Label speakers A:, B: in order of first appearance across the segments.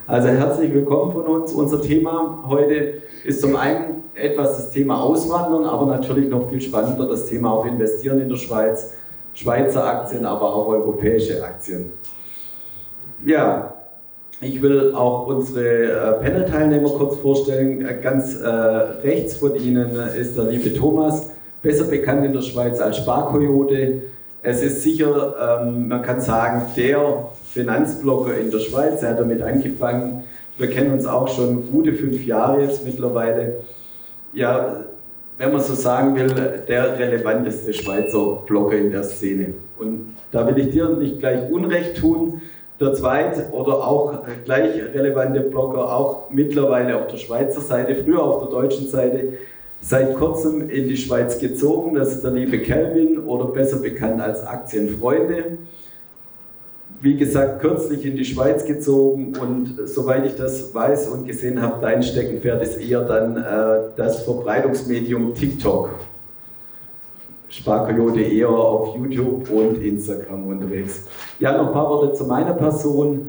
A: Also herzlich willkommen von uns. Unser Thema heute ist zum einen etwas das Thema Auswandern, aber natürlich noch viel spannender das Thema auch Investieren in der Schweiz, Schweizer Aktien, aber auch europäische Aktien. Ja, ich will auch unsere Panel-Teilnehmer kurz vorstellen. Ganz rechts von Ihnen ist der liebe Thomas, besser bekannt in der Schweiz als Sparkoyote. Es ist sicher, man kann sagen, der Finanzblogger in der Schweiz. Er hat damit angefangen. Wir kennen uns auch schon gute 5 Jahre jetzt mittlerweile. Ja, wenn man so sagen will, der relevanteste Schweizer Blogger in der Szene. Und da will ich dir nicht gleich Unrecht tun. Der zweite oder auch gleich relevante Blogger, auch mittlerweile auf der Schweizer Seite, früher auf der deutschen Seite, seit kurzem in die Schweiz gezogen. Das ist der liebe Kelvin oder besser bekannt als Aktienfreunde. Wie gesagt, kürzlich in die Schweiz gezogen und soweit ich das weiß und gesehen habe, dein Steckenpferd ist eher dann das Verbreitungsmedium TikTok. Sparkoyote eher auf YouTube und Instagram unterwegs. Ja, noch ein paar Worte zu meiner Person.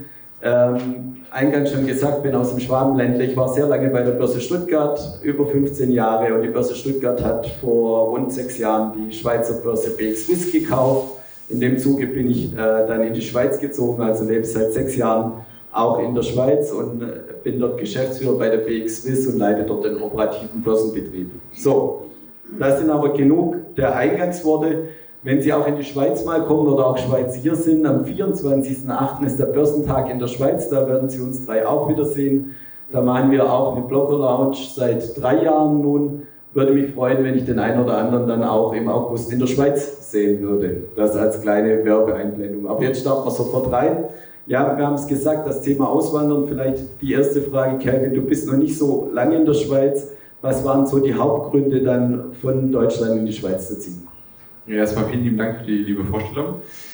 A: Eingangs schon gesagt, bin aus dem Schwabenländle. Ich war sehr lange bei der Börse Stuttgart, über 15 Jahre, und die Börse Stuttgart hat vor rund 6 Jahren die Schweizer Börse BX Swiss gekauft. In dem Zuge bin ich dann in die Schweiz gezogen, also lebe seit 6 Jahren auch in der Schweiz und bin dort Geschäftsführer bei der BX Swiss und leite dort den operativen Börsenbetrieb. So, das sind aber genug der Eingangsworte. Wenn Sie auch in die Schweiz mal kommen oder auch Schweiz hier sind, am 24.08. ist der Börsentag in der Schweiz, da werden Sie uns 3 auch wiedersehen. Da machen wir auch eine Blogger-Lounge seit 3 Jahren nun. Würde mich freuen, wenn ich den einen oder anderen dann auch im August in der Schweiz sehen würde. Das als kleine Werbeeinblendung. Aber jetzt starten wir sofort rein. Ja, wir haben es gesagt, das Thema Auswandern. Vielleicht die erste Frage, Kelvin, du bist noch nicht so lange in der Schweiz. Was waren so die Hauptgründe dann von Deutschland in die Schweiz zu ziehen?
B: Ja, erstmal vielen lieben Dank für die liebe Vorstellung.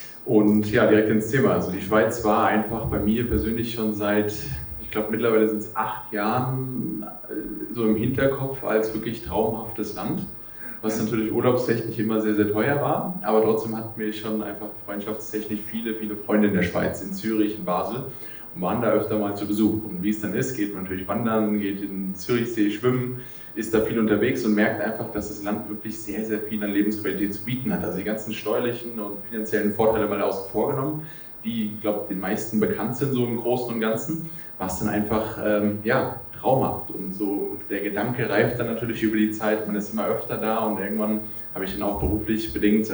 B: Und ja, direkt ins Thema. Also die Schweiz war einfach bei mir persönlich schon seit, ich glaube mittlerweile sind es 8 Jahren, so im Hinterkopf als wirklich traumhaftes Land, was natürlich urlaubstechnisch immer sehr, sehr teuer war, aber trotzdem hatten wir schon einfach freundschaftstechnisch viele Freunde in der Schweiz, in Zürich, in Basel, und waren da öfter mal zu Besuch. Und wie es dann ist, geht man natürlich wandern, geht in den Zürichsee schwimmen, ist da viel unterwegs und merkt einfach, dass das Land wirklich sehr, sehr viel an Lebensqualität zu bieten hat. Also die ganzen steuerlichen und finanziellen Vorteile mal außen vor genommen, die, ich glaube, den meisten bekannt sind, so im Großen und Ganzen, war es dann einfach, traumhaft. Und so der Gedanke reift dann natürlich über die Zeit, man ist immer öfter da, und irgendwann habe ich dann auch beruflich bedingt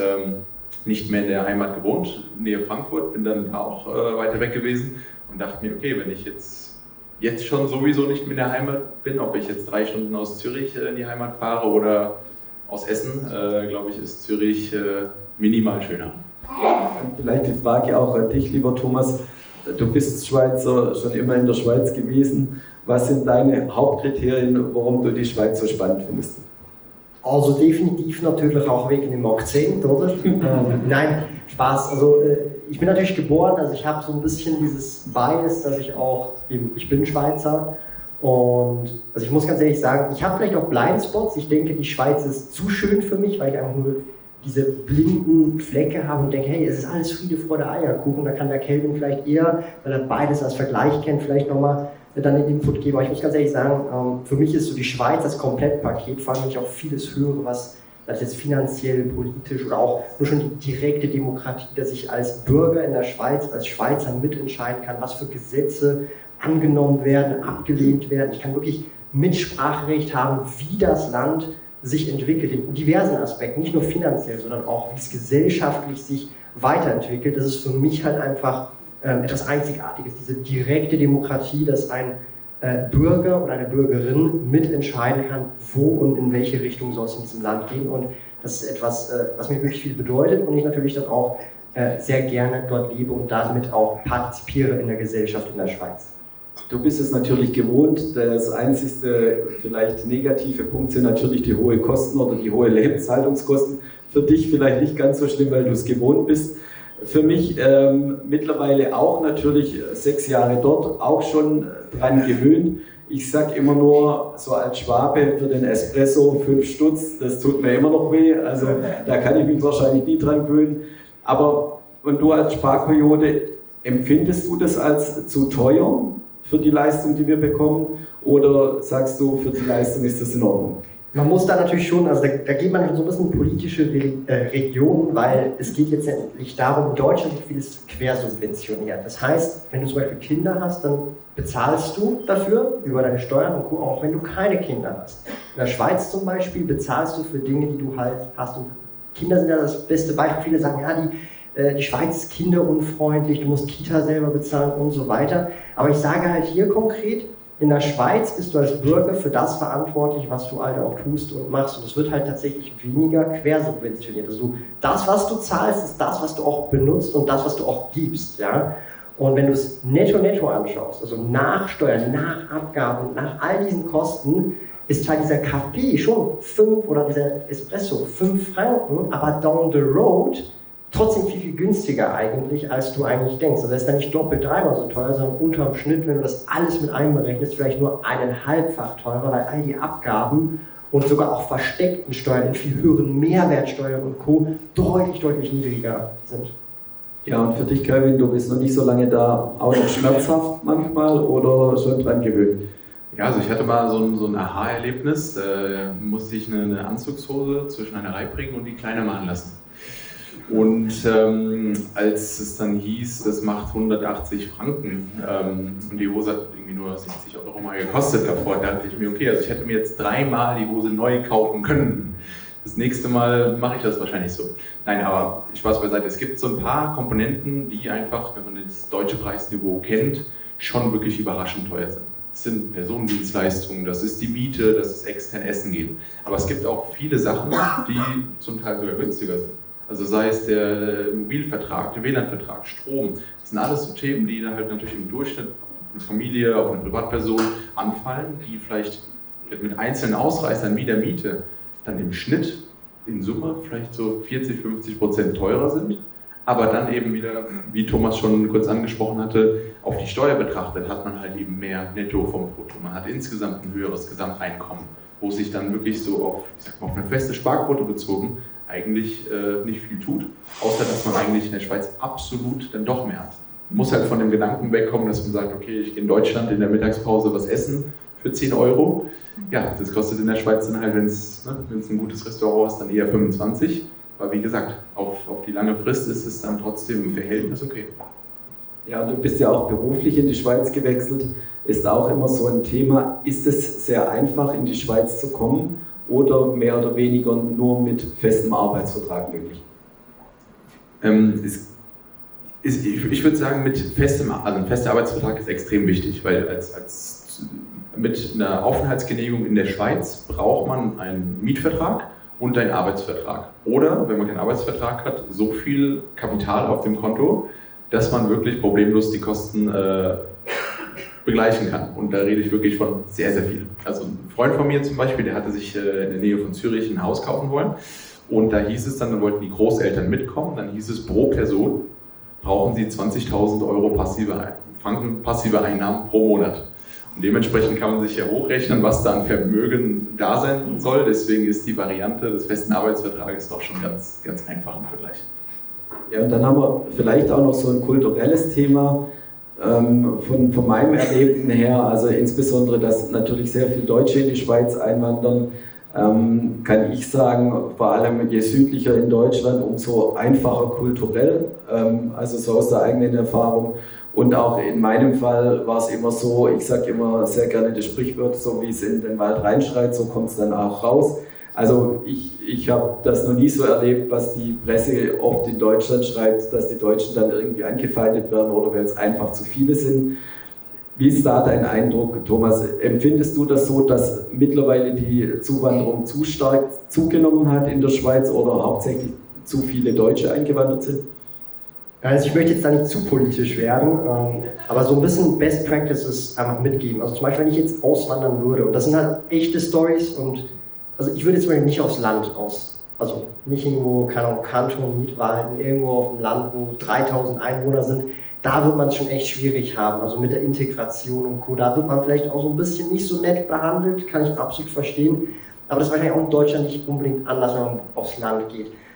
B: nicht mehr in der Heimat gewohnt, Nähe Frankfurt, bin dann auch weiter weg gewesen und dachte mir, okay, wenn ich jetzt schon sowieso nicht mehr in der Heimat bin, ob ich jetzt 3 Stunden aus Zürich in die Heimat fahre oder aus Essen, glaube ich, ist Zürich minimal schöner.
A: Vielleicht die Frage auch an dich, lieber Thomas. Du bist Schweizer, schon immer in der Schweiz gewesen. Was sind deine Hauptkriterien, warum du die Schweiz so spannend findest?
C: Also definitiv natürlich auch wegen dem Akzent, oder? Nein, Spaß. Also ich bin natürlich geboren, also ich habe so ein bisschen dieses Bias, dass ich bin Schweizer, und also ich muss ganz ehrlich sagen, ich habe vielleicht auch Blindspots. Ich denke, die Schweiz ist zu schön für mich, weil ich einfach nur diese blinden Flecke habe und denke, hey, es ist alles Friede, Freude, Eierkuchen. Da kann der Kelvin vielleicht eher, weil er beides als Vergleich kennt, vielleicht nochmal dann den Input geben. Aber ich muss ganz ehrlich sagen, für mich ist so die Schweiz das Komplettpaket, vor allem wenn ich auch vieles höre, was das jetzt finanziell, politisch oder auch nur schon die direkte Demokratie, dass ich als Bürger in der Schweiz, als Schweizer mitentscheiden kann, was für Gesetze angenommen werden, abgelehnt werden. Ich kann wirklich Mitspracherecht haben, wie das Land sich entwickelt, in diversen Aspekten, nicht nur finanziell, sondern auch, wie es gesellschaftlich sich weiterentwickelt. Das ist für mich halt einfach etwas Einzigartiges, diese direkte Demokratie, dass ein Bürger oder eine Bürgerin mitentscheiden kann, wo und in welche Richtung soll es in diesem Land gehen. Und das ist etwas, was mir wirklich viel bedeutet, und ich natürlich dann auch sehr gerne dort lebe und damit auch partizipiere in der Gesellschaft in der Schweiz.
A: Du bist es natürlich gewohnt. Das einzigste vielleicht negative Punkt sind natürlich die hohen Kosten oder die hohen Lebenshaltungskosten. Für dich vielleicht nicht ganz so schlimm, weil du es gewohnt bist. Für mich mittlerweile auch natürlich 6 Jahre dort, auch schon dran gewöhnt. Ich sage immer nur, so als Schwabe, für den Espresso 5 Stutz, das tut mir immer noch weh. Also da kann ich mich wahrscheinlich nie dran gewöhnen. Aber und du als Sparkoyote, empfindest du das als zu teuer für die Leistung, die wir bekommen? Oder sagst du, für die Leistung ist das in Ordnung?
C: Man muss da natürlich schon, also da geht man schon so ein bisschen in politische Regionen, weil es geht jetzt letztendlich darum, in Deutschland wird vieles quersubventioniert. Das heißt, wenn du zum Beispiel Kinder hast, dann bezahlst du dafür über deine Steuern und Co., auch wenn du keine Kinder hast. In der Schweiz zum Beispiel bezahlst du für Dinge, die du halt hast. Und Kinder sind ja das beste Beispiel. Viele sagen, ja, die Schweiz ist kinderunfreundlich, du musst Kita selber bezahlen und so weiter. Aber ich sage halt hier konkret, in der Schweiz bist du als Bürger für das verantwortlich, was du halt auch tust und machst. Und es wird halt tatsächlich weniger quersubventioniert. Also das, was du zahlst, ist das, was du auch benutzt und das, was du auch gibst. Ja? Und wenn du es netto anschaust, also nach Steuern, nach Abgaben, nach all diesen Kosten, ist zwar dieser Kaffee schon 5 oder dieser Espresso 5 Franken, aber down the road trotzdem viel günstiger eigentlich, als du eigentlich denkst. Also das ist dann nicht doppelt, dreimal so teuer, sondern unterm Schnitt, wenn du das alles mit einberechnest, vielleicht nur 1,5-fach teurer, weil all die Abgaben und sogar auch versteckten Steuern in viel höheren Mehrwertsteuern und Co. deutlich niedriger sind.
A: Ja, und für dich, Kevin, du bist noch nicht so lange da, auch noch schmerzhaft manchmal oder schon dran gewöhnt?
B: Ja, also ich hatte mal so ein Aha-Erlebnis, da musste ich eine Anzugshose zwischen einer Reihe bringen und die kleiner machen lassen. Und als es dann hieß, das macht 180 Franken und die Hose hat irgendwie nur 70 Euro mal gekostet davor, dachte ich mir, okay, also ich hätte mir jetzt 3-mal die Hose neu kaufen können. Das nächste Mal mache ich das wahrscheinlich so. Nein, aber Spaß beiseite, es gibt so ein paar Komponenten, die einfach, wenn man das deutsche Preisniveau kennt, schon wirklich überraschend teuer sind. Das sind Personendienstleistungen, das ist die Miete, das ist extern Essen gehen. Aber es gibt auch viele Sachen, die zum Teil sogar günstiger sind. Also sei es der Mobilvertrag, der WLAN-Vertrag, Strom, das sind alles so Themen, die dann halt natürlich im Durchschnitt auf eine Familie, auf eine Privatperson anfallen, die vielleicht mit einzelnen Ausreißern wie der Miete dann im Schnitt in Summe vielleicht so 40-50% teurer sind, aber dann eben wieder, wie Thomas schon kurz angesprochen hatte, auf die Steuer betrachtet, hat man halt eben mehr Netto vom Brutto. Man hat insgesamt ein höheres Gesamteinkommen, wo sich dann wirklich so auf, ich sag mal, auf eine feste Sparquote bezogen eigentlich nicht viel tut, außer dass man eigentlich in der Schweiz absolut dann doch mehr hat. Man muss halt von dem Gedanken wegkommen, dass man sagt, okay, ich gehe in Deutschland in der Mittagspause was essen für 10 Euro. Ja, das kostet in der Schweiz dann halt, wenn es ein gutes Restaurant ist, dann eher 25. Aber wie gesagt, auf die lange Frist ist es dann trotzdem im Verhältnis okay.
A: Ja, du bist ja auch beruflich in die Schweiz gewechselt, ist auch immer so ein Thema. Ist es sehr einfach, in die Schweiz zu kommen oder mehr oder weniger nur mit festem Arbeitsvertrag möglich?
B: Ich würde sagen, ein fester Arbeitsvertrag ist extrem wichtig, weil mit einer Aufenthaltsgenehmigung in der Schweiz braucht man einen Mietvertrag und einen Arbeitsvertrag. Oder, wenn man keinen Arbeitsvertrag hat, so viel Kapital auf dem Konto, dass man wirklich problemlos die Kosten begleichen kann. Und da rede ich wirklich von sehr, sehr viel. Also ein Freund von mir zum Beispiel, der hatte sich in der Nähe von Zürich ein Haus kaufen wollen. Und da hieß es dann wollten die Großeltern mitkommen, dann hieß es, pro Person brauchen sie 20.000 Euro passive Einnahmen pro Monat. Und dementsprechend kann man sich ja hochrechnen, was da an Vermögen da sein soll. Deswegen ist die Variante des festen Arbeitsvertrages doch schon ganz, ganz einfach im Vergleich.
A: Ja, und dann haben wir vielleicht auch noch so ein kulturelles Thema von meinem Erleben her, also insbesondere, dass natürlich sehr viele Deutsche in die Schweiz einwandern, kann ich sagen, vor allem je südlicher in Deutschland, umso einfacher kulturell, also so aus der eigenen Erfahrung. Und auch in meinem Fall war es immer so, ich sage immer sehr gerne das Sprichwort, so wie es in den Wald reinschreit, so kommt es dann auch raus. Also ich habe das noch nie so erlebt, was die Presse oft in Deutschland schreibt, dass die Deutschen dann irgendwie angefeindet werden oder weil es einfach zu viele sind. Wie ist da dein Eindruck, Thomas? Empfindest du das so, dass mittlerweile die Zuwanderung zu stark zugenommen hat in der Schweiz oder hauptsächlich zu viele Deutsche eingewandert sind?
C: Also ich möchte jetzt da nicht zu politisch werden, aber so ein bisschen Best Practices einfach mitgeben. Also zum Beispiel, wenn ich jetzt auswandern würde, und das sind halt echte Stories, und also ich würde jetzt zum Beispiel nicht aufs Land also nicht irgendwo, keine Ahnung, Kanton, Mietwalden, irgendwo auf dem Land, wo 3000 Einwohner sind, da wird man es schon echt schwierig haben, also mit der Integration und Co. Da wird man vielleicht auch so ein bisschen nicht so nett behandelt, kann ich absolut verstehen, aber das ist wahrscheinlich auch in Deutschland nicht unbedingt anders, wenn man aufs Land geht.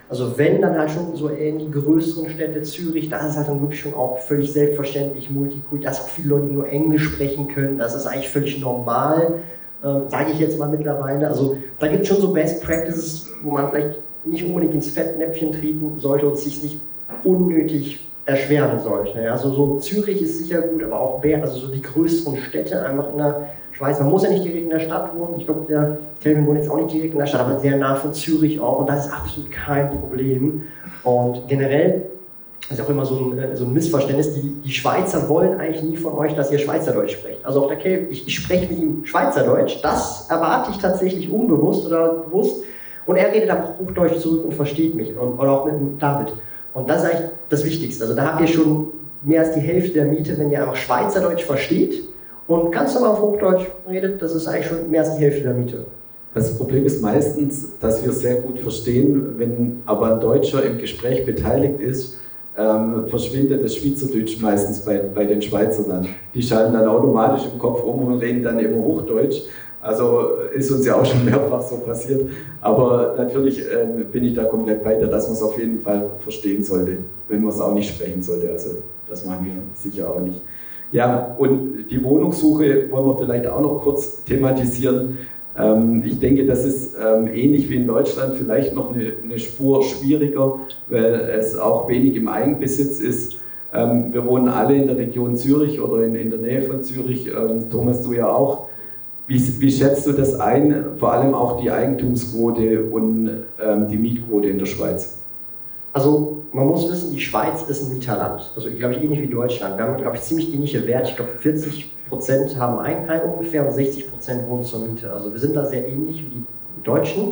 C: Also wenn, dann halt schon so eher in die größeren Städte, Zürich, da ist es halt dann wirklich schon auch völlig selbstverständlich, Multikulti, da ist auch viele Leute, die nur Englisch sprechen können, das ist eigentlich völlig normal, sage ich jetzt mal mittlerweile. Also da gibt es schon so Best Practices, wo man vielleicht nicht unbedingt ins Fettnäpfchen treten sollte und sich nicht unnötig erschweren sollte. Ja, also so Zürich ist sicher gut, aber auch Bern, also so die größeren Städte einfach in der Schweiz. Man muss ja nicht direkt in der Stadt wohnen. Ich glaube, der Kelvin wohnt jetzt auch nicht direkt in der Stadt, aber sehr nah von Zürich auch. Und das ist absolut kein Problem. Und generell ist auch immer so ein Missverständnis. Die Schweizer wollen eigentlich nie von euch, dass ihr Schweizerdeutsch sprecht. Also auch der Kelvin, ich spreche mit ihm Schweizerdeutsch. Das erwarte ich tatsächlich unbewusst oder bewusst. Und er redet aber auch Hochdeutsch zurück und versteht mich. Oder auch mit David. Und das ist eigentlich das Wichtigste. Also da habt ihr schon mehr als die Hälfte der Miete, wenn ihr einfach Schweizerdeutsch versteht und ganz normal auf Hochdeutsch redet, das ist eigentlich schon mehr als die Hälfte der Miete.
A: Das Problem ist meistens, dass wir es sehr gut verstehen, wenn aber ein Deutscher im Gespräch beteiligt ist, verschwindet das Schweizerdeutsch meistens bei den Schweizern dann. Die schalten dann automatisch im Kopf um und reden dann immer Hochdeutsch. Also ist uns ja auch schon mehrfach so passiert. Aber natürlich bin ich da komplett bei dir, dass man es auf jeden Fall verstehen sollte, wenn man es auch nicht sprechen sollte. Also das machen wir sicher auch nicht. Ja, und die Wohnungssuche wollen wir vielleicht auch noch kurz thematisieren. Ich denke, das ist ähnlich wie in Deutschland vielleicht noch eine Spur schwieriger, weil es auch wenig im Eigenbesitz ist. Wir wohnen alle in der Region Zürich oder in der Nähe von Zürich. Thomas, du ja auch. Wie schätzt du das ein, vor allem auch die Eigentumsquote und die Mietquote in der Schweiz?
C: Also man muss wissen, die Schweiz ist ein Mieterland. Also glaube ich ähnlich wie Deutschland. Wir haben, glaube ich, ziemlich ähnliche Werte. Ich glaube 40% haben Eigenheim ungefähr und 60% wohnen zur Miete. Also wir sind da sehr ähnlich wie die Deutschen.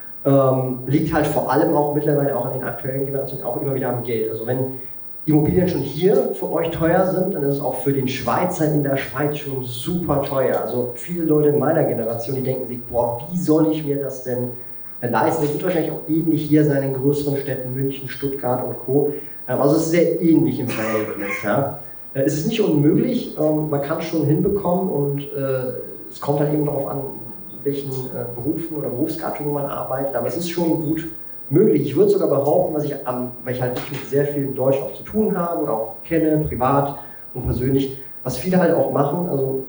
C: Liegt halt vor allem auch mittlerweile auch an den aktuellen Generationen auch immer wieder am Geld. Also wenn Immobilien schon hier für euch teuer sind, dann ist es auch für den Schweizer in der Schweiz schon super teuer. Also viele Leute in meiner Generation, die denken sich, boah, wie soll ich mir das denn leisten? Das wird wahrscheinlich auch ähnlich hier sein in größeren Städten, München, Stuttgart und Co. Also es ist sehr ähnlich im Verhältnis. Ja. Es ist nicht unmöglich, man kann es schon hinbekommen und es kommt halt eben darauf an, welchen Berufen oder Berufsgattungen man arbeitet, aber es ist schon gut möglich. Ich würde sogar behaupten, weil ich halt nicht mit sehr vielen Deutschen auch zu tun habe oder auch kenne, privat und persönlich, was viele halt auch machen, also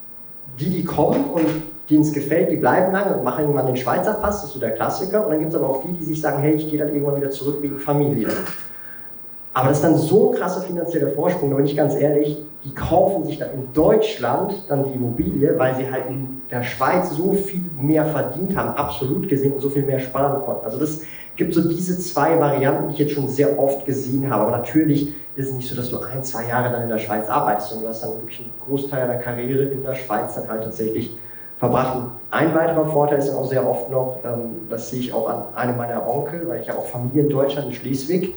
C: die kommen und denen es gefällt, die bleiben lange und machen irgendwann den Schweizer Pass, das ist so der Klassiker, und dann gibt es aber auch die sich sagen, hey, ich gehe dann irgendwann wieder zurück wegen Familie. Aber das ist dann so ein krasser finanzieller Vorsprung, da bin ich ganz ehrlich, die kaufen sich dann in Deutschland dann die Immobilie, weil sie halt in der Schweiz so viel mehr verdient haben, absolut gesehen, und so viel mehr sparen konnten. Also das gibt so diese zwei Varianten, die ich jetzt schon sehr oft gesehen habe. Aber natürlich ist es nicht so, dass du 1-2 Jahre dann in der Schweiz arbeitest, sondern du hast dann wirklich einen Großteil deiner Karriere in der Schweiz dann halt tatsächlich verbracht. Und ein weiterer Vorteil ist dann auch sehr oft noch, das sehe ich auch an einem meiner Onkel, weil ich habe auch Familie in Deutschland, in Schleswig,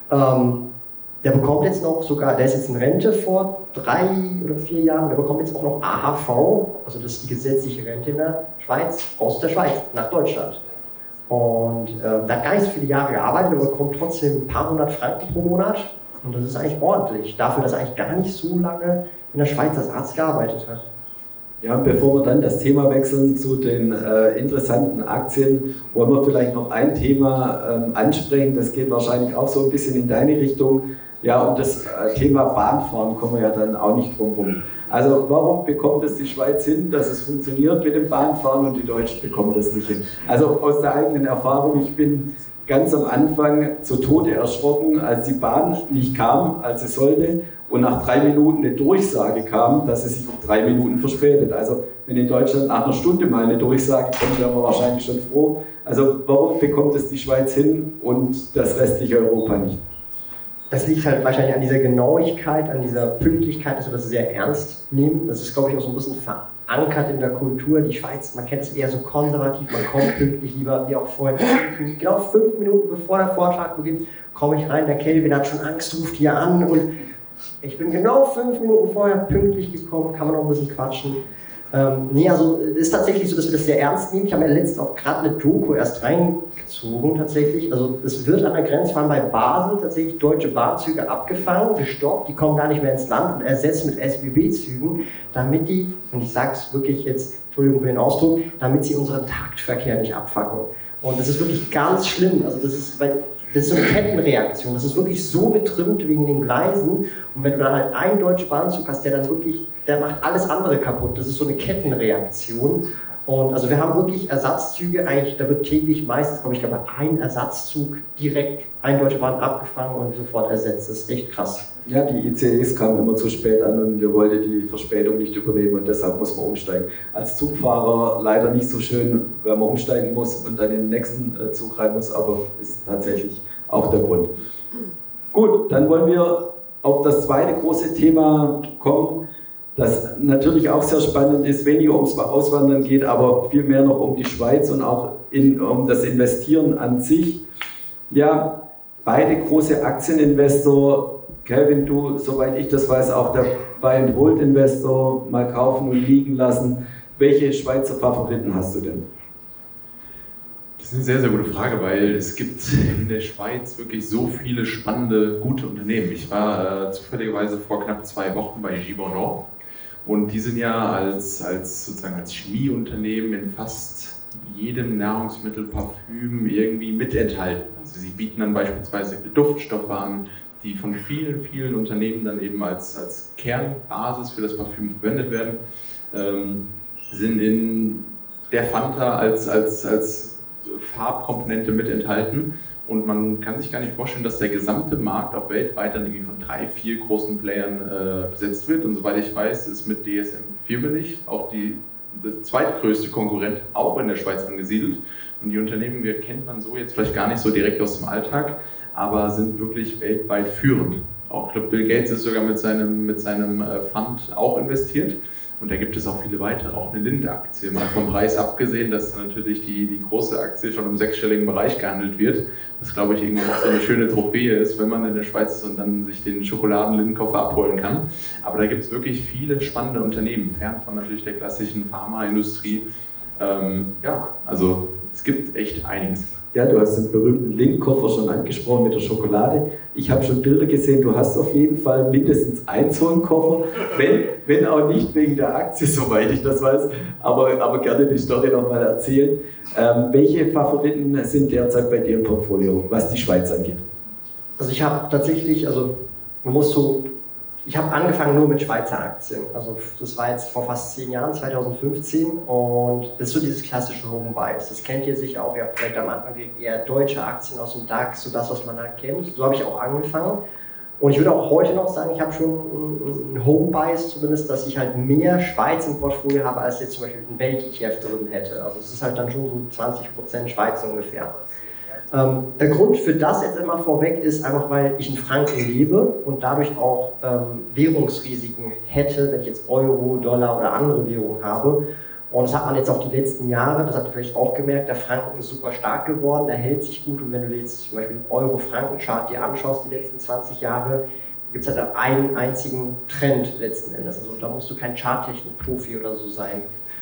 C: der bekommt jetzt noch sogar, der ist jetzt in Rente vor 3 oder 4 Jahren, der bekommt jetzt auch noch AHV, also das ist die gesetzliche Rente in der Schweiz, aus der Schweiz nach Deutschland. Und der hat gar nicht so viele Jahre gearbeitet, aber bekommt trotzdem ein paar hundert Franken pro Monat. Und das ist eigentlich ordentlich, dafür, dass er eigentlich gar nicht so lange in der Schweiz als Arzt gearbeitet hat.
A: Ja, bevor wir dann das Thema wechseln zu den interessanten Aktien, wollen wir vielleicht noch ein Thema ansprechen. Das geht wahrscheinlich auch so ein bisschen in deine Richtung. Ja, um das Thema Bahnfahren kommen wir ja dann auch nicht drum herum. Also warum bekommt es die Schweiz hin, dass es funktioniert mit dem Bahnfahren und die Deutschen bekommen das nicht hin? Also aus der eigenen Erfahrung, ich bin ganz am Anfang zu Tode erschrocken, als die Bahn nicht kam, als sie sollte, und nach 3 Minuten eine Durchsage kam, dass es sich um 3 Minuten verspätet. Also wenn in Deutschland nach einer Stunde mal eine Durchsage kommt, wären wir wahrscheinlich schon froh. Also warum bekommt es die Schweiz hin und das restliche Europa nicht?
C: Das liegt halt wahrscheinlich an dieser Genauigkeit, an dieser Pünktlichkeit, dass wir das sehr ernst nehmen. Das ist, glaube ich, auch so ein bisschen verankert in der Kultur. Die Schweiz, man kennt es eher so konservativ, man kommt pünktlich lieber, wie auch vorhin. Genau 5 Minuten bevor der Vortrag beginnt, komme ich rein, der Kelvin hat schon Angst, ruft hier an und ich bin genau 5 Minuten vorher pünktlich gekommen, kann man noch ein bisschen quatschen. Nee, also es ist tatsächlich so, dass wir das sehr ernst nehmen. Ich habe mir letztens auch gerade eine Doku erst reingezogen tatsächlich. Also es wird an der Grenze, vor allem bei Basel, tatsächlich deutsche Bahnzüge abgefangen, gestoppt, die kommen gar nicht mehr ins Land und ersetzt mit SBB-Zügen, damit die, und ich sage es wirklich jetzt, Entschuldigung für den Ausdruck, damit sie unseren Taktverkehr nicht abfacken. Und das ist wirklich ganz schlimm. Also das ist, weil Das ist so eine Kettenreaktion, das ist wirklich so getrimmt wegen den Gleisen und wenn du dann halt einen deutschen Bahnzug hast, der dann wirklich, der macht alles andere kaputt, das ist so eine Kettenreaktion. Und also wir haben wirklich Ersatzzüge, eigentlich, da wird täglich meistens, glaube ich, ein Ersatzzug direkt ein Deutsche Bahn abgefangen und sofort ersetzt. Das ist echt krass.
A: Ja, die ICEs kamen immer zu spät an und wir wollten die Verspätung nicht übernehmen und deshalb muss man umsteigen. Als Zugfahrer leider nicht so schön, wenn man umsteigen muss und dann in den nächsten Zug rein muss, aber ist tatsächlich auch der Grund. Gut, dann wollen wir auf das zweite große Thema kommen, das natürlich auch sehr spannend ist, weniger ums Auswandern geht, aber vielmehr noch um die Schweiz und auch um das Investieren an sich. Ja, beide große Aktieninvestor, Kelvin, du, soweit ich das weiß, auch der Buy-and-Hold-Investor, mal kaufen und liegen lassen. Welche Schweizer Favoriten hast du denn?
B: Das ist eine sehr, sehr gute Frage, weil es gibt in der Schweiz wirklich so viele spannende, gute Unternehmen. Ich war zufälligerweise vor knapp 2 Wochen bei Givaudan und die sind ja als Chemieunternehmen in fast jedem Nahrungsmittel, Parfüm irgendwie mit enthalten. Also sie bieten dann beispielsweise Duftstoffe an, die von vielen, vielen Unternehmen dann eben als Kernbasis für das Parfüm verwendet werden, sind in der Fanta als Farbkomponente mit enthalten. Und man kann sich gar nicht vorstellen, dass der gesamte Markt auch weltweit dann irgendwie von 3, 4 großen Playern besetzt wird. Und soweit ich weiß, ist mit DSM-Firmenich auch der zweitgrößte Konkurrent auch in der Schweiz angesiedelt. Und die Unternehmen, kennt man so jetzt vielleicht gar nicht so direkt aus dem Alltag, aber sind wirklich weltweit führend. Auch ich glaube, Bill Gates ist sogar mit seinem Fund auch investiert. Und da gibt es auch viele weitere, auch eine Linde-Aktie. Mal vom Preis abgesehen, dass natürlich die große Aktie schon im 6-stelligen Bereich gehandelt wird. Das, glaube ich, irgendwie auch so eine schöne Trophäe ist, wenn man in der Schweiz ist und dann sich den Schokoladen-Lindenkoffer abholen kann. Aber da gibt es wirklich viele spannende Unternehmen, fern von natürlich der klassischen Pharmaindustrie. Also es gibt echt einiges.
A: Ja, du hast den berühmten Lindenkoffer schon angesprochen mit der Schokolade. Ich habe schon Bilder gesehen, du hast auf jeden Fall mindestens einen so einen Koffer, wenn auch nicht wegen der Aktie, soweit ich das weiß, aber gerne die Story nochmal erzählen. Welche Favoriten sind derzeit bei dir im Portfolio, was die Schweiz angeht?
C: Also ich habe tatsächlich, ich habe angefangen nur mit Schweizer Aktien. Also das war jetzt vor fast 10 Jahren, 2015. Und das ist so dieses klassische Home Buys. Das kennt ihr sicher auch. Ihr habt vielleicht am Anfang eher deutsche Aktien aus dem DAX, so das, was man halt kennt. So habe ich auch angefangen. Und ich würde auch heute noch sagen, ich habe schon ein Home Buys zumindest, dass ich halt mehr Schweiz im Portfolio habe, als jetzt zum Beispiel ein Welt-ETF drin hätte. Also es ist halt dann schon so 20% Schweiz ungefähr. Der Grund für das jetzt immer vorweg ist einfach, weil ich in Franken lebe und dadurch auch Währungsrisiken hätte, wenn ich jetzt Euro, Dollar oder andere Währungen habe. Und das hat man jetzt auch die letzten Jahre, das habt ihr vielleicht auch gemerkt, der Franken ist super stark geworden, der hält sich gut und wenn du dir jetzt zum Beispiel den Euro-Franken-Chart dir anschaust, die letzten 20 Jahre, gibt es halt einen einzigen Trend letzten Endes. Also da musst du kein Charttechnik-Profi oder so sein.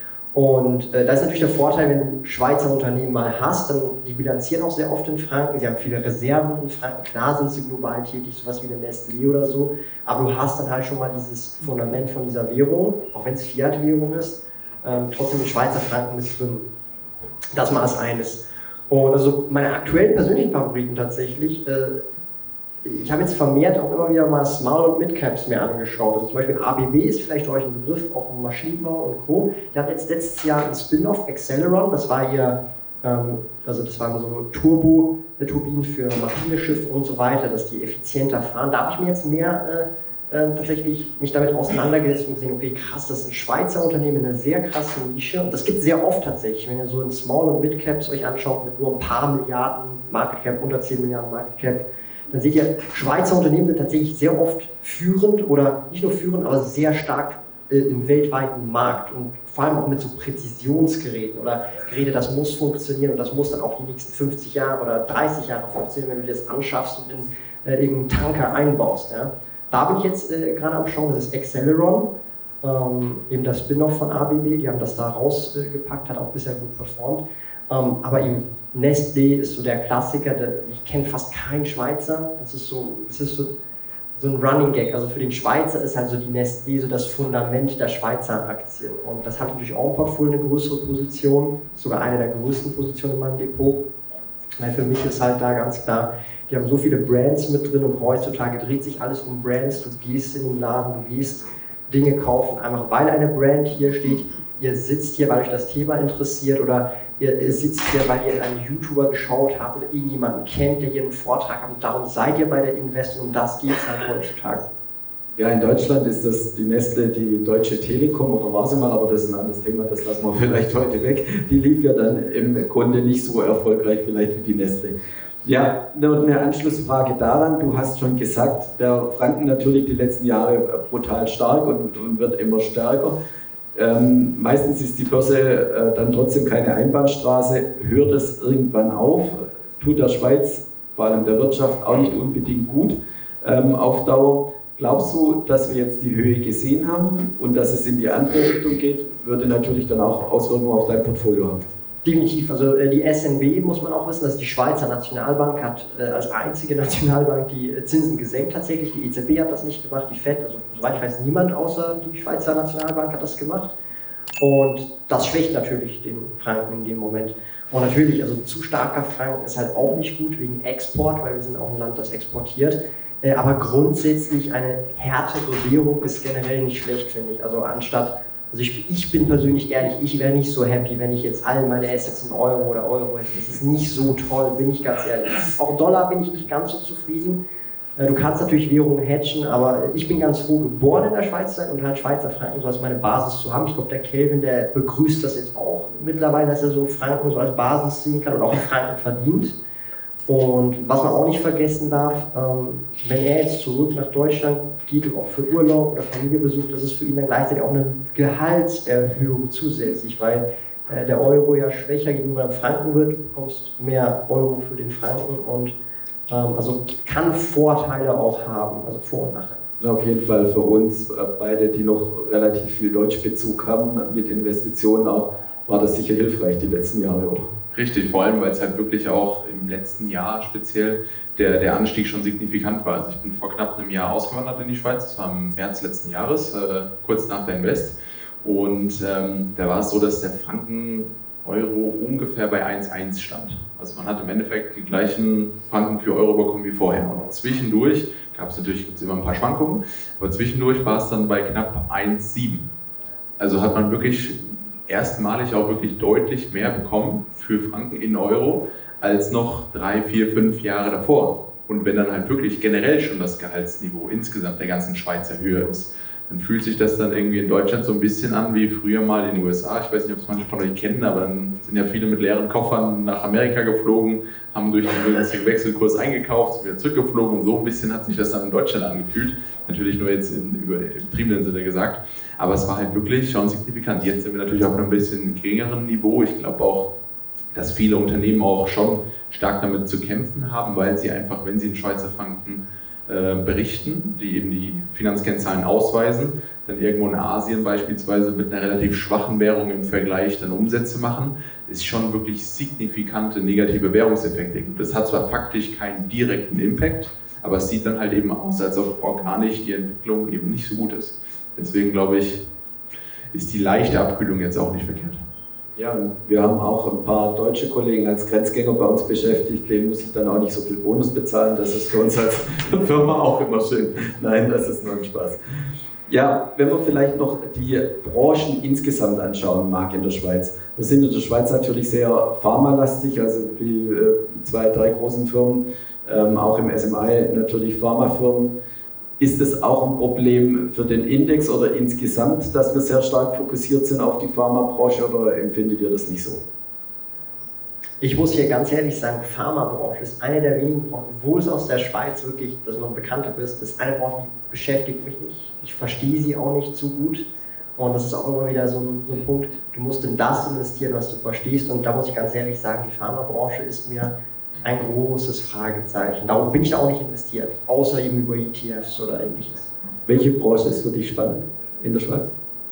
C: Und da ist natürlich der Vorteil, wenn du Schweizer Unternehmen mal hast, dann die bilanzieren auch sehr oft in Franken, sie haben viele Reserven in Franken, klar sind sie global tätig, sowas wie eine Nestlé oder so, aber du hast dann halt schon mal dieses Fundament von dieser Währung, auch wenn es Fiat-Währung ist, trotzdem die Schweizer Franken mit drin. Das mal als eines. Und also meine aktuellen persönlichen Favoriten tatsächlich, ich habe jetzt vermehrt auch immer wieder mal Small- und Mid-Caps mir angeschaut. Also zum Beispiel ABB ist vielleicht euch ein Begriff, auch im Maschinenbau und Co. Die hatten jetzt letztes Jahr ein Spin-off, Acceleron, das war ihr, das waren so Turbo-Turbinen für Marineschiffe und so weiter, dass die effizienter fahren. Da habe ich mir jetzt mehr tatsächlich mich damit auseinandergesetzt und gesehen, okay, krass, das ist ein Schweizer Unternehmen in einer sehr krassen Nische und das gibt es sehr oft tatsächlich, wenn ihr so in Small- und Mid-Caps euch anschaut mit nur ein paar Milliarden Market Cap, unter 10 Milliarden Market Cap, dann seht ihr, Schweizer Unternehmen sind tatsächlich sehr oft führend oder nicht nur führend, aber sehr stark im weltweiten Markt und vor allem auch mit so Präzisionsgeräten oder Geräte, das muss funktionieren und das muss dann auch die nächsten 50 Jahre oder 30 Jahre funktionieren, wenn du das anschaffst und in irgendeinen Tanker einbaust. Ja. Da bin ich jetzt gerade am Schauen, das ist Acceleron, eben das Spin-off von ABB, die haben das da rausgepackt, hat auch bisher gut performt. Aber eben Nestlé ist so der Klassiker, ich kenne fast keinen Schweizer, das ist so ein Running Gag, also für den Schweizer ist halt so die Nestlé so das Fundament der Schweizer Aktien und das hat natürlich auch im Portfolio eine größere Position, sogar eine der größten Positionen in meinem Depot, weil für mich ist halt da ganz klar Die haben so viele Brands mit drin und heutzutage dreht sich alles um Brands. Du gehst in den Laden, du gehst Dinge kaufen, einfach weil eine Brand hier steht. Ihr sitzt hier, weil euch das Thema interessiert oder ihr sitzt hier, weil ihr einen YouTuber geschaut habt oder irgendjemanden kennt, der hier einen Vortrag hat und darum seid ihr bei der Invest und das geht es halt heutzutage.
A: Ja, in Deutschland ist das die Nestle, die Deutsche Telekom oder war sie mal, aber das ist ein anderes Thema, das lassen wir vielleicht heute weg. Die lief ja dann im Grunde nicht so erfolgreich vielleicht wie die Nestle. Ja, eine Anschlussfrage daran, du hast schon gesagt, der Franken natürlich die letzten Jahre brutal stark und wird immer stärker. Meistens ist die Börse dann trotzdem keine Einbahnstraße. Hört es irgendwann auf? Tut der Schweiz, vor allem der Wirtschaft, auch nicht unbedingt gut auf Dauer. Glaubst du, dass wir jetzt die Höhe gesehen haben und dass es in die andere Richtung geht? Würde natürlich dann auch Auswirkungen auf dein Portfolio haben.
C: Definitiv, also die SNB muss man auch wissen, dass die Schweizer Nationalbank hat als einzige Nationalbank die Zinsen gesenkt tatsächlich, die EZB hat das nicht gemacht, die FED, also soweit ich weiß niemand außer die Schweizer Nationalbank hat das gemacht und das schwächt natürlich den Franken in dem Moment und natürlich, also zu starker Franken ist halt auch nicht gut wegen Export, weil wir sind auch ein Land, das exportiert, aber grundsätzlich eine härtere Währung ist generell nicht schlecht, finde ich, also ich bin persönlich ehrlich, ich wäre nicht so happy, wenn ich jetzt all meine Assets in Euro oder Euro hätte. Das ist nicht so toll, bin ich ganz ehrlich. Auch Dollar bin ich nicht ganz so zufrieden. Du kannst natürlich Währungen hatchen, aber ich bin ganz froh, geboren in der Schweiz zu sein und halt Schweizer Franken so als meine Basis zu haben. Ich glaube, der Kelvin, der begrüßt das jetzt auch mittlerweile, dass er so Franken so als Basis sehen kann und auch in Franken verdient. Und was man auch nicht vergessen darf, wenn er jetzt zurück nach Deutschland geht und auch für Urlaub oder Familienbesuch, das ist für ihn dann gleichzeitig auch eine Gehaltserhöhung zusätzlich, weil der Euro ja schwächer gegenüber dem Franken wird, du bekommst mehr Euro für den Franken und also kann Vorteile auch haben, also Vor- und Nachteile.
A: Auf jeden Fall für uns beide, die noch relativ viel Deutschbezug haben mit Investitionen auch, war das sicher hilfreich die letzten Jahre, oder?
B: Richtig, vor allem, weil es halt wirklich auch im letzten Jahr speziell der Anstieg schon signifikant war. Also ich bin vor knapp einem Jahr ausgewandert in die Schweiz, das war im März letzten Jahres, kurz nach der Invest. Und da war es so, dass der Franken-Euro ungefähr bei 1,1 stand. Also man hat im Endeffekt die gleichen Franken für Euro bekommen wie vorher. Und zwischendurch gibt es immer ein paar Schwankungen, aber zwischendurch war es dann bei knapp 1,7. Also hat man wirklich erstmalig auch wirklich deutlich mehr bekommen für Franken in Euro als noch 3, 4, 5 Jahre davor. Und wenn dann halt wirklich generell schon das Gehaltsniveau insgesamt der ganzen Schweizer höher ist, dann fühlt sich das dann irgendwie in Deutschland so ein bisschen an wie früher mal in den USA. Ich weiß nicht, ob es manche von euch kennen, aber dann sind ja viele mit leeren Koffern nach Amerika geflogen, haben durch den günstigen Wechselkurs eingekauft, sind wieder zurückgeflogen und so ein bisschen hat sich das dann in Deutschland angefühlt. Natürlich nur jetzt im übertriebenen Sinne gesagt, aber es war halt wirklich schon signifikant. Jetzt sind wir natürlich auf einem bisschen geringeren Niveau. Ich glaube auch, dass viele Unternehmen auch schon stark damit zu kämpfen haben, weil sie einfach, wenn sie in Schweizer Franken berichten, die eben die Finanzkennzahlen ausweisen, dann irgendwo in Asien beispielsweise mit einer relativ schwachen Währung im Vergleich dann Umsätze machen, ist schon wirklich signifikante negative Währungseffekte gibt. Das hat zwar faktisch keinen direkten Impact, aber es sieht dann halt eben aus, als ob organisch die Entwicklung eben nicht so gut ist. Deswegen glaube ich, ist die leichte Abkühlung jetzt auch nicht verkehrt.
A: Ja, wir haben auch ein paar deutsche Kollegen als Grenzgänger bei uns beschäftigt, denen muss ich dann auch nicht so viel Bonus bezahlen, das ist für uns als Firma auch immer schön. Nein, das ist nur ein Spaß. Ja, wenn man vielleicht noch die Branchen insgesamt anschauen mag in der Schweiz. Wir sind in der Schweiz natürlich sehr pharmalastig, also die 2, 3 großen Firmen, auch im SMI natürlich Pharmafirmen. Ist es auch ein Problem für den Index oder insgesamt, dass wir sehr stark fokussiert sind auf die Pharmabranche oder empfindet ihr das nicht so?
C: Ich muss hier ganz ehrlich sagen, Pharmabranche ist eine der wenigen Branchen, obwohl es aus der Schweiz wirklich, dass man bekannter ist eine Branche, die beschäftigt mich nicht. Ich verstehe sie auch nicht so gut und das ist auch immer wieder so ein Punkt, du musst in das investieren, was du verstehst und da muss ich ganz ehrlich sagen, die Pharmabranche ist mir ein großes Fragezeichen. Darum bin ich da auch nicht investiert, außer eben über ETFs oder ähnliches.
A: Welche Branche ist für dich spannend in der Schweiz?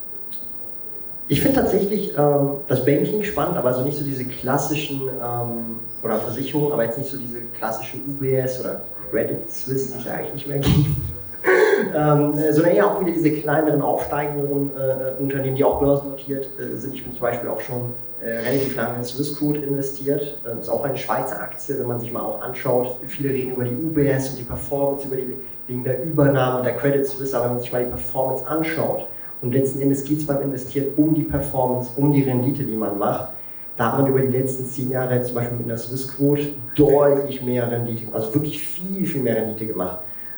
C: Ich finde tatsächlich das Banking spannend, aber also nicht so diese klassischen oder Versicherungen, aber jetzt nicht so diese klassische UBS oder Credit Suisse, die es ja eigentlich nicht mehr gibt. sondern eher auch wieder diese kleineren, aufsteigenden Unternehmen, die auch börsennotiert sind. Ich bin zum Beispiel auch schon relativ lange in Swissquote investiert. Das ist auch eine Schweizer Aktie, wenn man sich mal auch anschaut. Viele reden über die UBS und die Performance, wegen der Übernahme der Credit Suisse, aber wenn man sich mal die Performance anschaut und letzten Endes geht es beim Investieren um die Performance, um die Rendite, die man macht, da hat man über die letzten 10 Jahre zum Beispiel mit einer Swissquote deutlich mehr Rendite, also wirklich viel, viel mehr Rendite gemacht.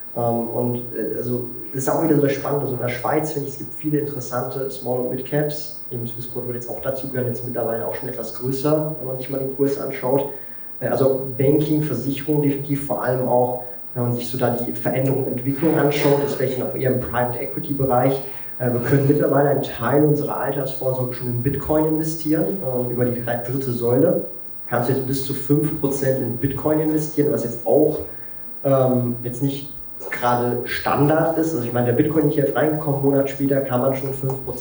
C: Also das ist auch wieder so das Spannende. Also in der Schweiz finde ich, es gibt viele interessante Small- und Mid-Caps. Eben Swissquote würde jetzt auch dazu gehören, jetzt mittlerweile auch schon etwas größer, wenn man sich mal den Kurs anschaut. Also Banking, Versicherung definitiv, vor allem auch, wenn man sich so da die Veränderung und Entwicklung anschaut, das ist vielleicht auch eher im Private Equity Bereich. Wir können mittlerweile einen Teil unserer Altersvorsorge schon in Bitcoin investieren, über die dritte Säule. Kannst du jetzt bis zu 5% in Bitcoin investieren, was jetzt auch jetzt nicht gerade Standard ist. Also ich meine, der Bitcoin ist hier reingekommen, einen Monat später kann man schon 5%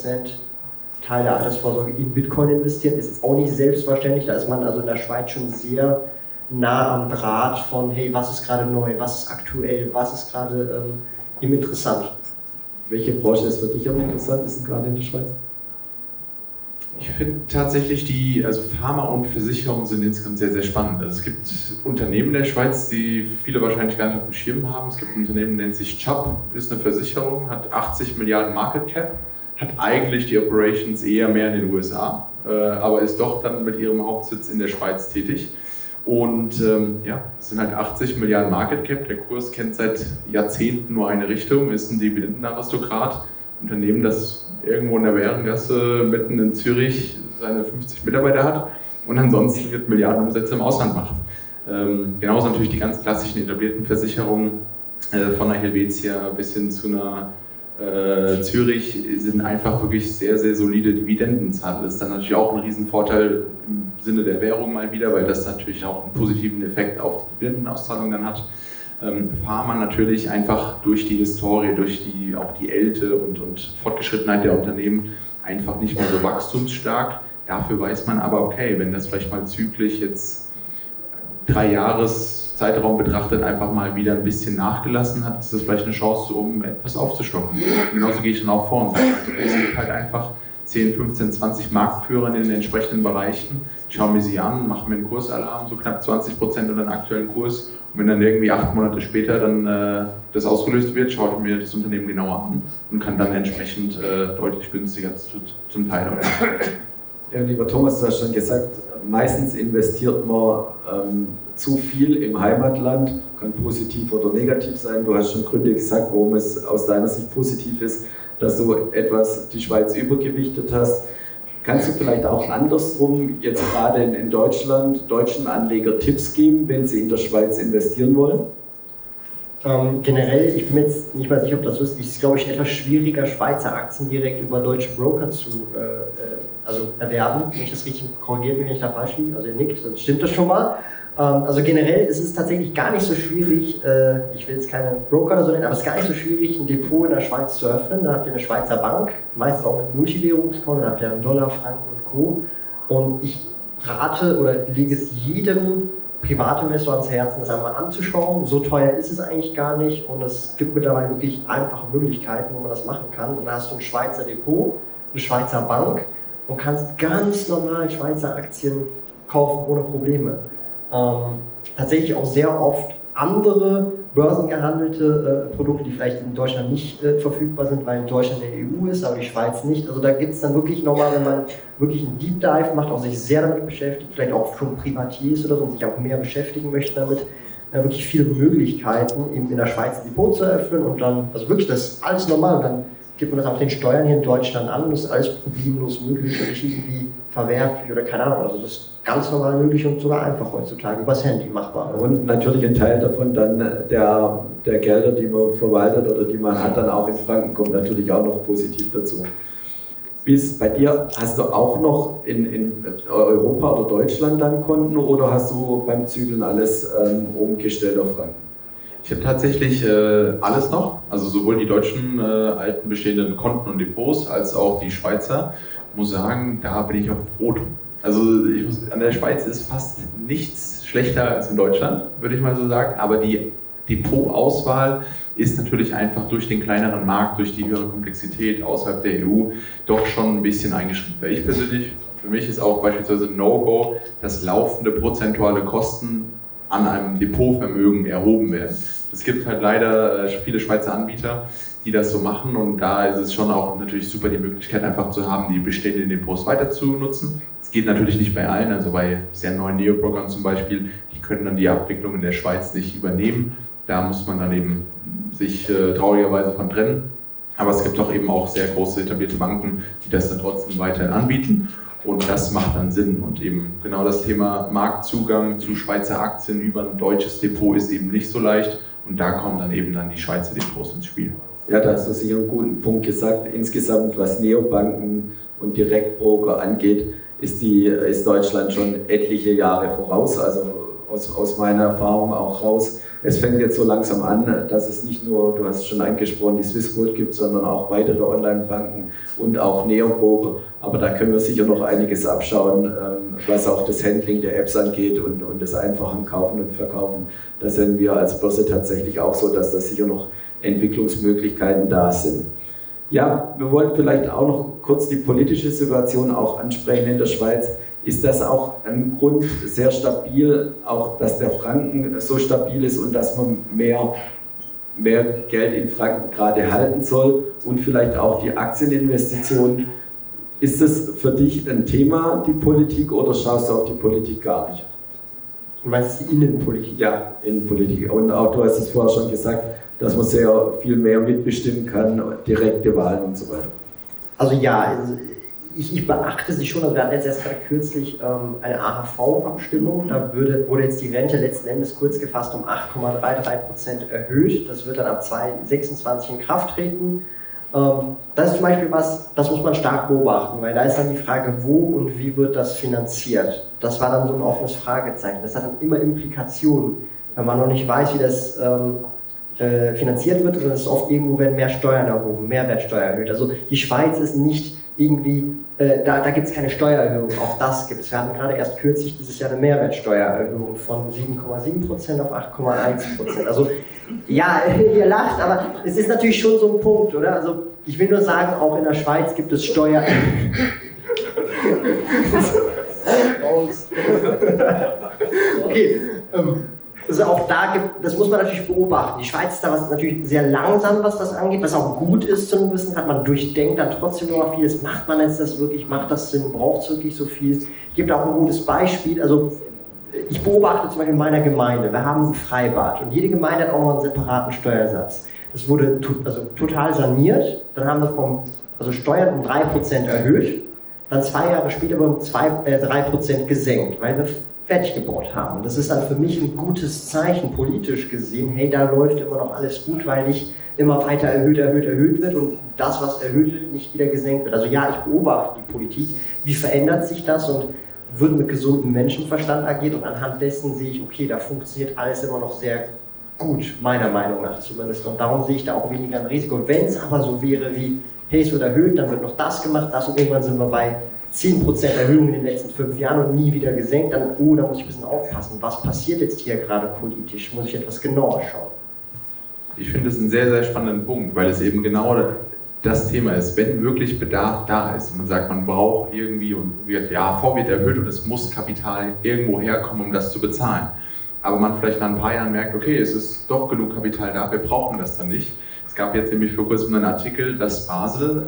C: Teil der Altersvorsorge in Bitcoin investieren. Ist jetzt auch nicht selbstverständlich, da ist man also in der Schweiz schon sehr nah am Draht von, hey, was ist gerade neu, was ist aktuell, was ist gerade interessant.
A: Welche Branche ist für dich am interessantesten gerade in der Schweiz?
B: Ich finde tatsächlich also Pharma und Versicherung sind insgesamt sehr, sehr spannend. Also es gibt Unternehmen in der Schweiz, die viele wahrscheinlich gar nicht auf dem Schirm haben. Es gibt ein Unternehmen, nennt sich Chubb, ist eine Versicherung, hat 80 Milliarden Market Cap, hat eigentlich die Operations eher mehr in den USA, aber ist doch dann mit ihrem Hauptsitz in der Schweiz tätig. Und es sind halt 80 Milliarden Market Cap, der Kurs kennt seit Jahrzehnten nur eine Richtung, ist ein Dividendenaristokrat, Unternehmen, das irgendwo in der Bärengasse mitten in Zürich seine 50 Mitarbeiter hat und ansonsten wird Milliardenumsätze im Ausland macht. Genauso natürlich die ganz klassischen etablierten Versicherungen von einer Helvetia bis hin zu einer Zürich sind einfach wirklich sehr, sehr solide Dividendenzahler. Das ist dann natürlich auch ein Riesenvorteil im Sinne der Währung mal wieder, weil das natürlich auch einen positiven Effekt auf die Dividendenauszahlung dann hat. Pharma natürlich einfach durch die Historie, durch auch die Älte und Fortgeschrittenheit der Unternehmen einfach nicht mehr so wachstumsstark. Dafür weiß man aber, okay, wenn das vielleicht mal zyklisch jetzt 3 Jahreszeitraum betrachtet einfach mal wieder ein bisschen nachgelassen hat, ist das vielleicht eine Chance, um etwas aufzustocken. Und genauso gehe ich dann auch vor und sage, es gibt halt einfach 10, 15, 20 Marktführer in den entsprechenden Bereichen. Ich schaue mir sie an, mache mir einen Kursalarm, so knapp 20% unter den aktuellen Kurs. Und wenn dann irgendwie 8 Monate später dann das ausgelöst wird, schaue ich mir das Unternehmen genauer an und kann dann entsprechend deutlich günstiger zum Teil auch.
A: Ja, lieber Thomas, du hast schon gesagt, meistens investiert man zu viel im Heimatland, kann positiv oder negativ sein. Du hast schon Gründe gesagt, warum es aus deiner Sicht positiv ist, dass du etwas die Schweiz übergewichtet hast. Kannst du vielleicht auch andersrum jetzt gerade in Deutschland deutschen Anleger Tipps geben, wenn sie in der Schweiz investieren wollen?
C: Generell, ich bin mir jetzt nicht mal sicher, ob das so ist. Es ist, glaube ich, etwas schwieriger, Schweizer Aktien direkt über deutsche Broker zu erwerben. Wenn ich das richtig korrigiert bin, wenn ich da falsch liege, also ihr nickt, dann stimmt das schon mal. Also generell ist es tatsächlich gar nicht so schwierig, ich will jetzt keine Broker oder so nennen, aber es ist gar nicht so schwierig, ein Depot in der Schweiz zu öffnen. Da habt ihr eine Schweizer Bank, meistens auch mit Multiwährungskonto, da habt ihr einen Dollar, Franken und Co. Und ich rate oder lege es jedem Privatinvestor ans Herzen, das einmal anzuschauen. So teuer ist es eigentlich gar nicht und es gibt mittlerweile wirklich einfache Möglichkeiten, wo man das machen kann. Und da hast du ein Schweizer Depot, eine Schweizer Bank und kannst ganz normal Schweizer Aktien kaufen ohne Probleme. Tatsächlich auch sehr oft andere börsengehandelte Produkte, die vielleicht in Deutschland nicht verfügbar sind, weil in Deutschland in der EU ist, aber die Schweiz nicht. Also da gibt es dann wirklich nochmal, wenn man wirklich einen Deep Dive macht, auch sich sehr damit beschäftigt, vielleicht auch schon Privatier ist oder so und sich auch mehr beschäftigen möchte damit, wirklich viele Möglichkeiten, eben in der Schweiz ein Depot zu eröffnen und dann, also wirklich das ist alles normal und dann gibt man das auch den Steuern hier in Deutschland an, das ist alles problemlos möglich und nicht irgendwie verwerflich oder keine Ahnung. Also das ist ganz normal möglich und sogar einfach heutzutage übers Handy machbar.
A: Und natürlich ein Teil davon dann der Gelder, die man verwaltet oder die man hat, dann auch in Franken kommt natürlich auch noch positiv dazu. Bis bei dir, hast du auch noch in Europa oder Deutschland dann Konten oder hast du beim Zügeln alles umgestellt auf Franken?
B: Ich habe tatsächlich alles noch, also sowohl die deutschen alten bestehenden Konten und Depots als auch die Schweizer. Ich muss sagen, da bin ich auch froh. Also an der Schweiz ist fast nichts schlechter als in Deutschland, würde ich mal so sagen, aber die Depotauswahl ist natürlich einfach durch den kleineren Markt, durch die höhere Komplexität außerhalb der EU doch schon ein bisschen eingeschränkt. Weil ich persönlich, für mich ist auch beispielsweise No-Go, dass laufende prozentuale Kosten an einem Depotvermögen erhoben werden. Es gibt halt leider viele Schweizer Anbieter, die das so machen, und da ist es schon auch natürlich super, die Möglichkeit einfach zu haben, die bestehenden Depots weiter zu nutzen. Es geht natürlich nicht bei allen, also bei sehr neuen Neobrokern zum Beispiel, die können dann die Abwicklung in der Schweiz nicht übernehmen. Da muss man dann eben sich traurigerweise von trennen. Aber es gibt doch eben auch sehr große etablierte Banken, die das dann trotzdem weiterhin anbieten. Und das macht dann Sinn. Und eben genau das Thema Marktzugang zu Schweizer Aktien über ein deutsches Depot ist eben nicht so leicht. Und da kommen dann eben die Schweizer Depots ins Spiel.
A: Ja, da hast du sicher einen guten Punkt gesagt. Insgesamt, was Neobanken und Direktbroker angeht, ist Deutschland schon etliche Jahre voraus. Also aus meiner Erfahrung auch raus. Es fängt jetzt so langsam an, dass es nicht nur, du hast es schon angesprochen, die Swissquote gibt, sondern auch weitere Online-Banken und auch Neobroker. Aber da können wir sicher noch einiges abschauen, was auch das Handling der Apps angeht und das einfache Kaufen und Verkaufen. Da sind wir als Börse tatsächlich auch so, dass da sicher noch Entwicklungsmöglichkeiten da sind. Ja, wir wollten vielleicht auch noch kurz die politische Situation auch ansprechen in der Schweiz. Ist das auch ein Grund sehr stabil, auch dass der Franken so stabil ist und dass man mehr Geld in Franken gerade halten soll und vielleicht auch die Aktieninvestitionen? Ist das für dich ein Thema, die Politik, oder schaust du auf die Politik gar nicht?
C: Du meinst die Innenpolitik?
A: Ja, Innenpolitik. Und auch du hast es vorher schon gesagt, dass man sehr viel mehr mitbestimmen kann, direkte Wahlen und so weiter.
C: Also ja, ich beachte sie schon. Also wir hatten jetzt erst gerade kürzlich eine AHV-Abstimmung. Da wurde jetzt die Rente letzten Endes kurz gefasst um 8,33% erhöht. Das wird dann ab 2026 in Kraft treten. Das ist zum Beispiel was, das muss man stark beobachten, weil da ist dann die Frage, wo und wie wird das finanziert. Das war dann so ein offenes Fragezeichen. Das hat dann immer Implikationen, wenn man noch nicht weiß, wie das finanziert wird. Und es ist oft irgendwo, werden mehr Steuern erhoben, Mehrwertsteuer erhöht. Also die Schweiz ist nicht irgendwie, da gibt es keine Steuererhöhung, auch das gibt es. Wir hatten gerade erst kürzlich dieses Jahr eine Mehrwertsteuererhöhung von 7,7% auf 8,1%. Also ja, ihr lacht, aber es ist natürlich schon so ein Punkt, oder? Also ich will nur sagen, auch in der Schweiz gibt es Steuer... Okay, also auch da das muss man natürlich beobachten. Die Schweiz ist da natürlich sehr langsam, was das angeht, was auch gut ist zu einem gewissen Grad. Man durchdenkt dann trotzdem noch vieles. Macht man jetzt das wirklich? Macht das Sinn? Braucht es wirklich so viel? Es gibt auch ein gutes Beispiel. Also ich beobachte zum Beispiel in meiner Gemeinde. Wir haben ein Freibad und jede Gemeinde hat auch mal einen separaten Steuersatz. Das wurde total saniert. Dann haben wir Steuern um 3% erhöht. Dann 2 Jahre später wurden 3% gesenkt, weil wir fertig gebaut haben. Das ist dann für mich ein gutes Zeichen, politisch gesehen. Hey, da läuft immer noch alles gut, weil nicht immer weiter erhöht wird und das, was erhöht wird, nicht wieder gesenkt wird. Also ja, ich beobachte die Politik. Wie verändert sich das und wird mit gesundem Menschenverstand agiert, und anhand dessen sehe ich, okay, da funktioniert alles immer noch sehr gut, meiner Meinung nach zumindest. Und darum sehe ich da auch weniger ein Risiko. Und wenn es aber so wäre wie, hey, es wird erhöht, dann wird noch das gemacht, das, und irgendwann sind wir bei 10% Erhöhung in den letzten 5 Jahren und nie wieder gesenkt, dann, da muss ich ein bisschen aufpassen. Was passiert jetzt hier gerade politisch? Muss ich etwas genauer schauen?
B: Ich finde es einen sehr, sehr spannenden Punkt, weil es eben genau das Thema ist, wenn wirklich Bedarf da ist und man sagt, man braucht irgendwie, und AHV wird erhöht und es muss Kapital irgendwo herkommen, um das zu bezahlen. Aber man vielleicht nach ein paar Jahren merkt, okay, es ist doch genug Kapital da, wir brauchen das dann nicht. Es gab jetzt nämlich vor kurzem einen Artikel, dass Basel,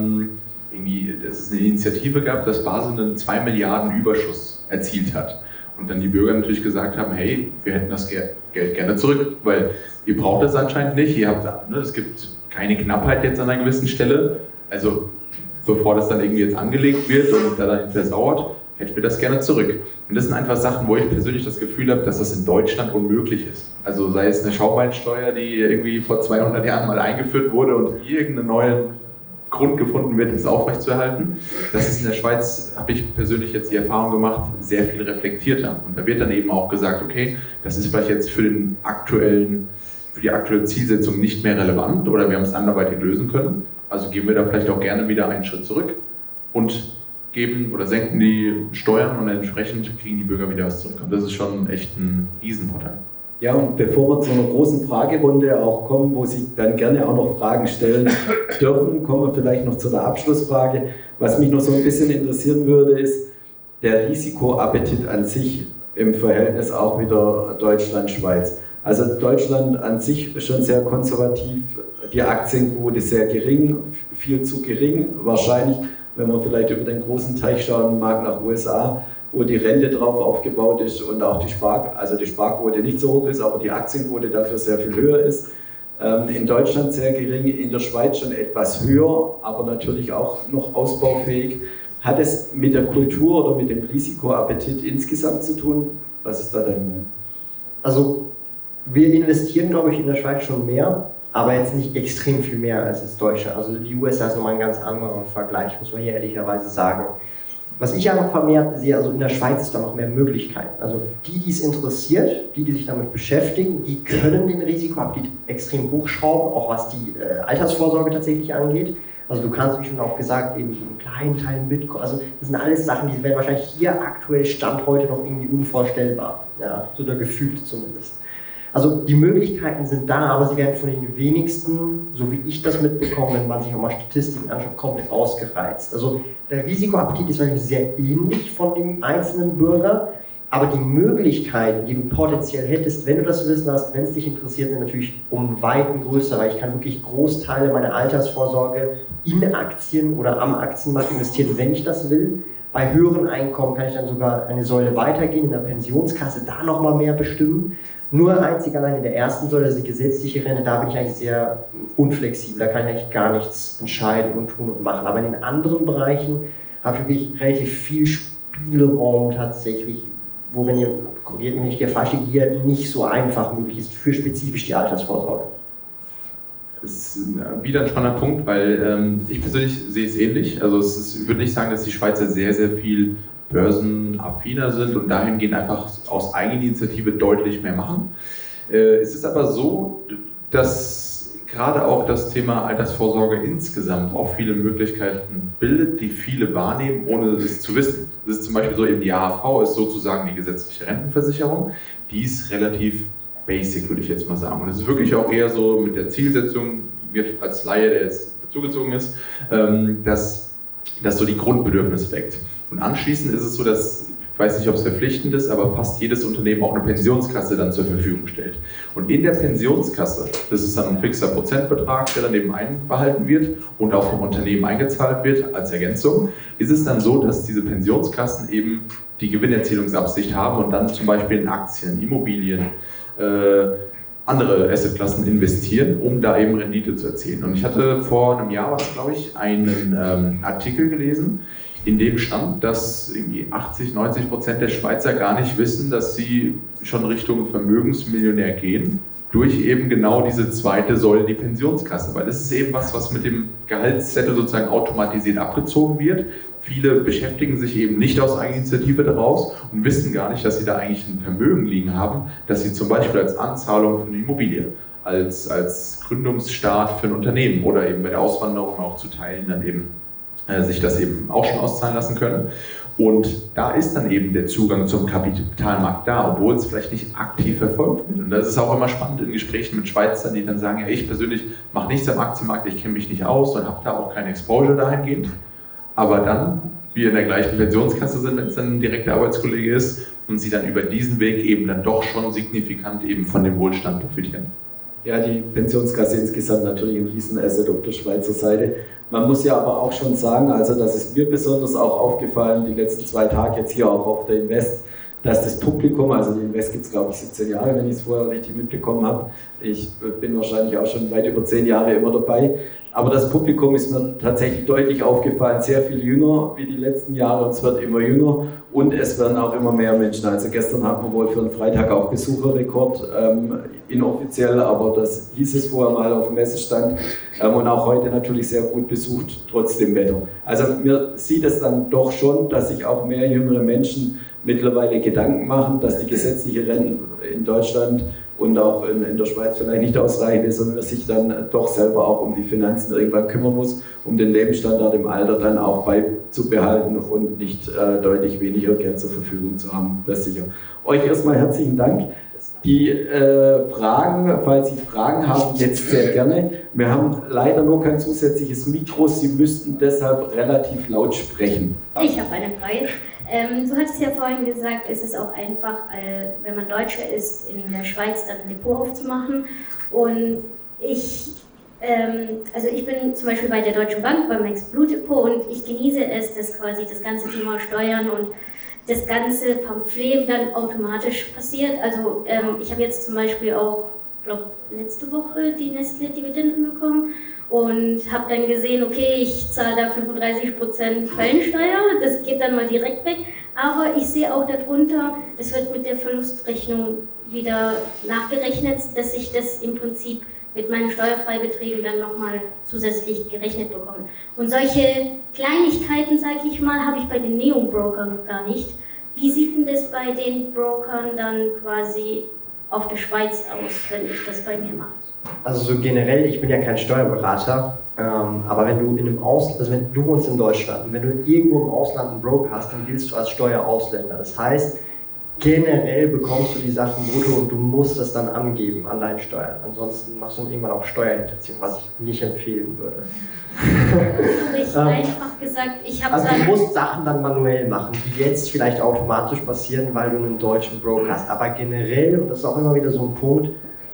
B: dass es eine Initiative gab, dass Basel einen 2 Milliarden Überschuss erzielt hat. Und dann die Bürger natürlich gesagt haben, hey, wir hätten das Geld gerne zurück, weil ihr braucht das anscheinend nicht, es gibt keine Knappheit jetzt an einer gewissen Stelle, also bevor das dann irgendwie jetzt angelegt wird und da dann versauert, hätten wir das gerne zurück. Und das sind einfach Sachen, wo ich persönlich das Gefühl habe, dass das in Deutschland unmöglich ist. Also sei es eine Schaumweinsteuer, die irgendwie vor 200 Jahren mal eingeführt wurde und irgendeinen neuen Grund gefunden wird, das aufrechtzuerhalten. Das ist in der Schweiz, habe ich persönlich jetzt die Erfahrung gemacht, sehr viel reflektierter. Und da wird dann eben auch gesagt, okay, das ist vielleicht jetzt für die aktuelle Zielsetzung nicht mehr relevant oder wir haben es anderweitig lösen können. Also gehen wir da vielleicht auch gerne wieder einen Schritt zurück und geben oder senken die Steuern und entsprechend kriegen die Bürger wieder was zurück. Und das ist schon echt ein Riesenvorteil.
A: Ja, und bevor wir zu einer großen Fragerunde auch kommen, wo Sie dann gerne auch noch Fragen stellen dürfen, kommen wir vielleicht noch zu der Abschlussfrage. Was mich noch so ein bisschen interessieren würde, ist der Risikoappetit an sich im Verhältnis auch wieder Deutschland-Schweiz. Also Deutschland an sich schon sehr konservativ, die Aktienquote sehr gering, viel zu gering, wahrscheinlich, wenn man vielleicht über den großen Teich schauen mag nach USA, wo die Rente drauf aufgebaut ist und auch die Sparquote nicht so hoch ist, aber die Aktienquote dafür sehr viel höher ist. In Deutschland sehr gering, in der Schweiz schon etwas höher, aber natürlich auch noch ausbaufähig. Hat es mit der Kultur oder mit dem Risikoappetit insgesamt zu tun? Was ist da deine Meinung?
C: Also wir investieren, glaube ich, in der Schweiz schon mehr, aber jetzt nicht extrem viel mehr als das Deutsche. Also die USA ist nochmal ein ganz anderer Vergleich, muss man hier ehrlicherweise sagen. Was ich aber vermehrt sehe, also in der Schweiz ist da noch mehr Möglichkeiten. Also die es interessiert, die sich damit beschäftigen, die können den Risikoappetit extrem hochschrauben, auch was die Altersvorsorge tatsächlich angeht. Also du kannst, wie schon auch gesagt, eben einen kleinen Teil Bitcoin, also das sind alles Sachen, die werden wahrscheinlich hier aktuell Stand heute noch irgendwie unvorstellbar, ja, so der gefühlt zumindest. Also die Möglichkeiten sind da, aber sie werden von den wenigsten, so wie ich das mitbekomme, wenn man sich auch mal Statistiken anschaut, komplett ausgereizt. Also der Risikoappetit ist wahrscheinlich sehr ähnlich von dem einzelnen Bürger, aber die Möglichkeiten, die du potenziell hättest, wenn du das Wissen hast, wenn es dich interessiert, sind natürlich um Weiten größer, weil ich kann wirklich Großteile meiner Altersvorsorge in Aktien oder am Aktienmarkt investieren, wenn ich das will. Bei höheren Einkommen kann ich dann sogar eine Säule weitergehen, in der Pensionskasse da nochmal mehr bestimmen. Nur einzig allein in der ersten Säule, also die gesetzliche Rente, da bin ich eigentlich sehr unflexibel, da kann ich eigentlich gar nichts entscheiden und tun und machen. Aber in den anderen Bereichen habe ich wirklich relativ viel Spielraum tatsächlich, wo, wenn ihr, korrigiert mich nicht, der falsche Gier nicht so einfach möglich ist für spezifisch die Altersvorsorge.
B: Das ist wieder ein spannender Punkt, weil ich persönlich sehe es ähnlich. Also ich würde nicht sagen, dass die Schweizer sehr, sehr viel börsenaffiner sind und dahingehend einfach aus Eigeninitiative deutlich mehr machen. Es ist aber so, dass gerade auch das Thema Altersvorsorge insgesamt auch viele Möglichkeiten bildet, die viele wahrnehmen, ohne es zu wissen. Das ist zum Beispiel so, eben die AHV ist sozusagen die gesetzliche Rentenversicherung. Die ist relativ basic, würde ich jetzt mal sagen. Und es ist wirklich auch eher so mit der Zielsetzung, wird als Laie, der jetzt dazugezogen ist, dass so die Grundbedürfnisse weckt. Und anschließend ist es so, dass, ich weiß nicht, ob es verpflichtend ist, aber fast jedes Unternehmen auch eine Pensionskasse dann zur Verfügung stellt. Und in der Pensionskasse, das ist dann ein fixer Prozentbetrag, der dann eben einbehalten wird und auch vom Unternehmen eingezahlt wird als Ergänzung, ist es dann so, dass diese Pensionskassen eben die Gewinnerzielungsabsicht haben und dann zum Beispiel in Aktien, Immobilien, andere Assetklassen investieren, um da eben Rendite zu erzielen. Und ich hatte vor einem Jahr, glaube ich, einen Artikel gelesen, in dem stand, dass irgendwie 80-90% der Schweizer gar nicht wissen, dass sie schon Richtung Vermögensmillionär gehen, durch eben genau diese zweite Säule, die Pensionskasse. Weil das ist eben was mit dem Gehaltszettel sozusagen automatisiert abgezogen wird. Viele beschäftigen sich eben nicht aus Eigeninitiative daraus und wissen gar nicht, dass sie da eigentlich ein Vermögen liegen haben, dass sie zum Beispiel als Anzahlung für eine Immobilie, als Gründungsstart für ein Unternehmen oder eben bei der Auswanderung auch zu Teilen dann eben sich das eben auch schon auszahlen lassen können. Und da ist dann eben der Zugang zum Kapitalmarkt da, obwohl es vielleicht nicht aktiv verfolgt wird. Und das ist auch immer spannend in Gesprächen mit Schweizern, die dann sagen, ja, ich persönlich mache nichts am Aktienmarkt, ich kenne mich nicht aus und habe da auch keine Exposure dahingehend. Aber dann, wir in der gleichen Pensionskasse sind, wenn es dann ein direkter Arbeitskollege ist und sie dann über diesen Weg eben dann doch schon signifikant eben von dem Wohlstand profitieren.
A: Ja, die Pensionskasse insgesamt natürlich ein Riesenasset auf der Schweizer Seite. Man muss ja aber auch schon sagen, also das ist mir besonders auch aufgefallen, die letzten 2 Tage jetzt hier auch auf der Invest, dass das Publikum, also die Invest gibt es glaube ich 17 Jahre, wenn ich es vorher richtig mitbekommen habe. Ich bin wahrscheinlich auch schon weit über 10 Jahre immer dabei. Aber das Publikum ist mir tatsächlich deutlich aufgefallen, sehr viel jünger wie die letzten Jahre und es wird immer jünger und es werden auch immer mehr Menschen. Also gestern hatten wir wohl für einen Freitag auch Besucherrekord, inoffiziell, aber das hieß es vorher mal auf dem Messestand und auch heute natürlich sehr gut besucht, trotz dem Wetter. Also mir sieht es dann doch schon, dass sich auch mehr jüngere Menschen mittlerweile Gedanken machen, dass die gesetzliche Rente in Deutschland und auch in der Schweiz vielleicht nicht ausreichend ist und man sich dann doch selber auch um die Finanzen irgendwann kümmern muss, um den Lebensstandard im Alter dann auch beizubehalten und nicht deutlich weniger Geld zur Verfügung zu haben. Das ist sicher. Euch erstmal herzlichen Dank. Die Fragen, falls Sie Fragen haben, jetzt sehr gerne. Wir haben leider nur kein zusätzliches Mikro. Sie müssten deshalb relativ laut sprechen.
D: Ich habe eine Frage. Du hattest ja vorhin gesagt, es ist auch einfach, wenn man Deutscher ist, in der Schweiz dann ein Depot aufzumachen. Und ich bin zum Beispiel bei der Deutschen Bank, beim Max-Blue Depot, und ich genieße es, dass quasi das ganze Thema Steuern und das ganze Pamphlet dann automatisch passiert. Also ich habe jetzt zum Beispiel auch, glaube letzte Woche die Nestlé-Dividenden bekommen und habe dann gesehen, okay, ich zahle da 35% Quellensteuer, das geht dann mal direkt weg, aber ich sehe auch darunter, das wird mit der Verlustrechnung wieder nachgerechnet, dass ich das im Prinzip mit meinen Steuerfreibeträgen dann nochmal zusätzlich gerechnet bekomme. Und solche Kleinigkeiten, sage ich mal, habe ich bei den Neo-Brokern gar nicht. Wie sieht denn das bei den Brokern dann quasi auf der Schweiz aus, wenn ich das bei mir mache?
C: Also so generell, ich bin ja kein Steuerberater, aber wenn du in einem Ausland, also wenn du wohnst in Deutschland und wenn du irgendwo im Ausland einen Broker hast, dann giltst du als Steuerausländer. Das heißt, generell bekommst du die Sachen brutto und du musst das dann angeben an deinen Steuern. Ansonsten machst du dann irgendwann auch Steuerhinterziehung, was ich nicht empfehlen würde.
D: Habe ich einfach gesagt, ich habe
C: also du musst Sachen dann manuell machen, die jetzt vielleicht automatisch passieren, weil du einen deutschen Broker hast. Aber generell, und das ist auch immer wieder so ein Punkt,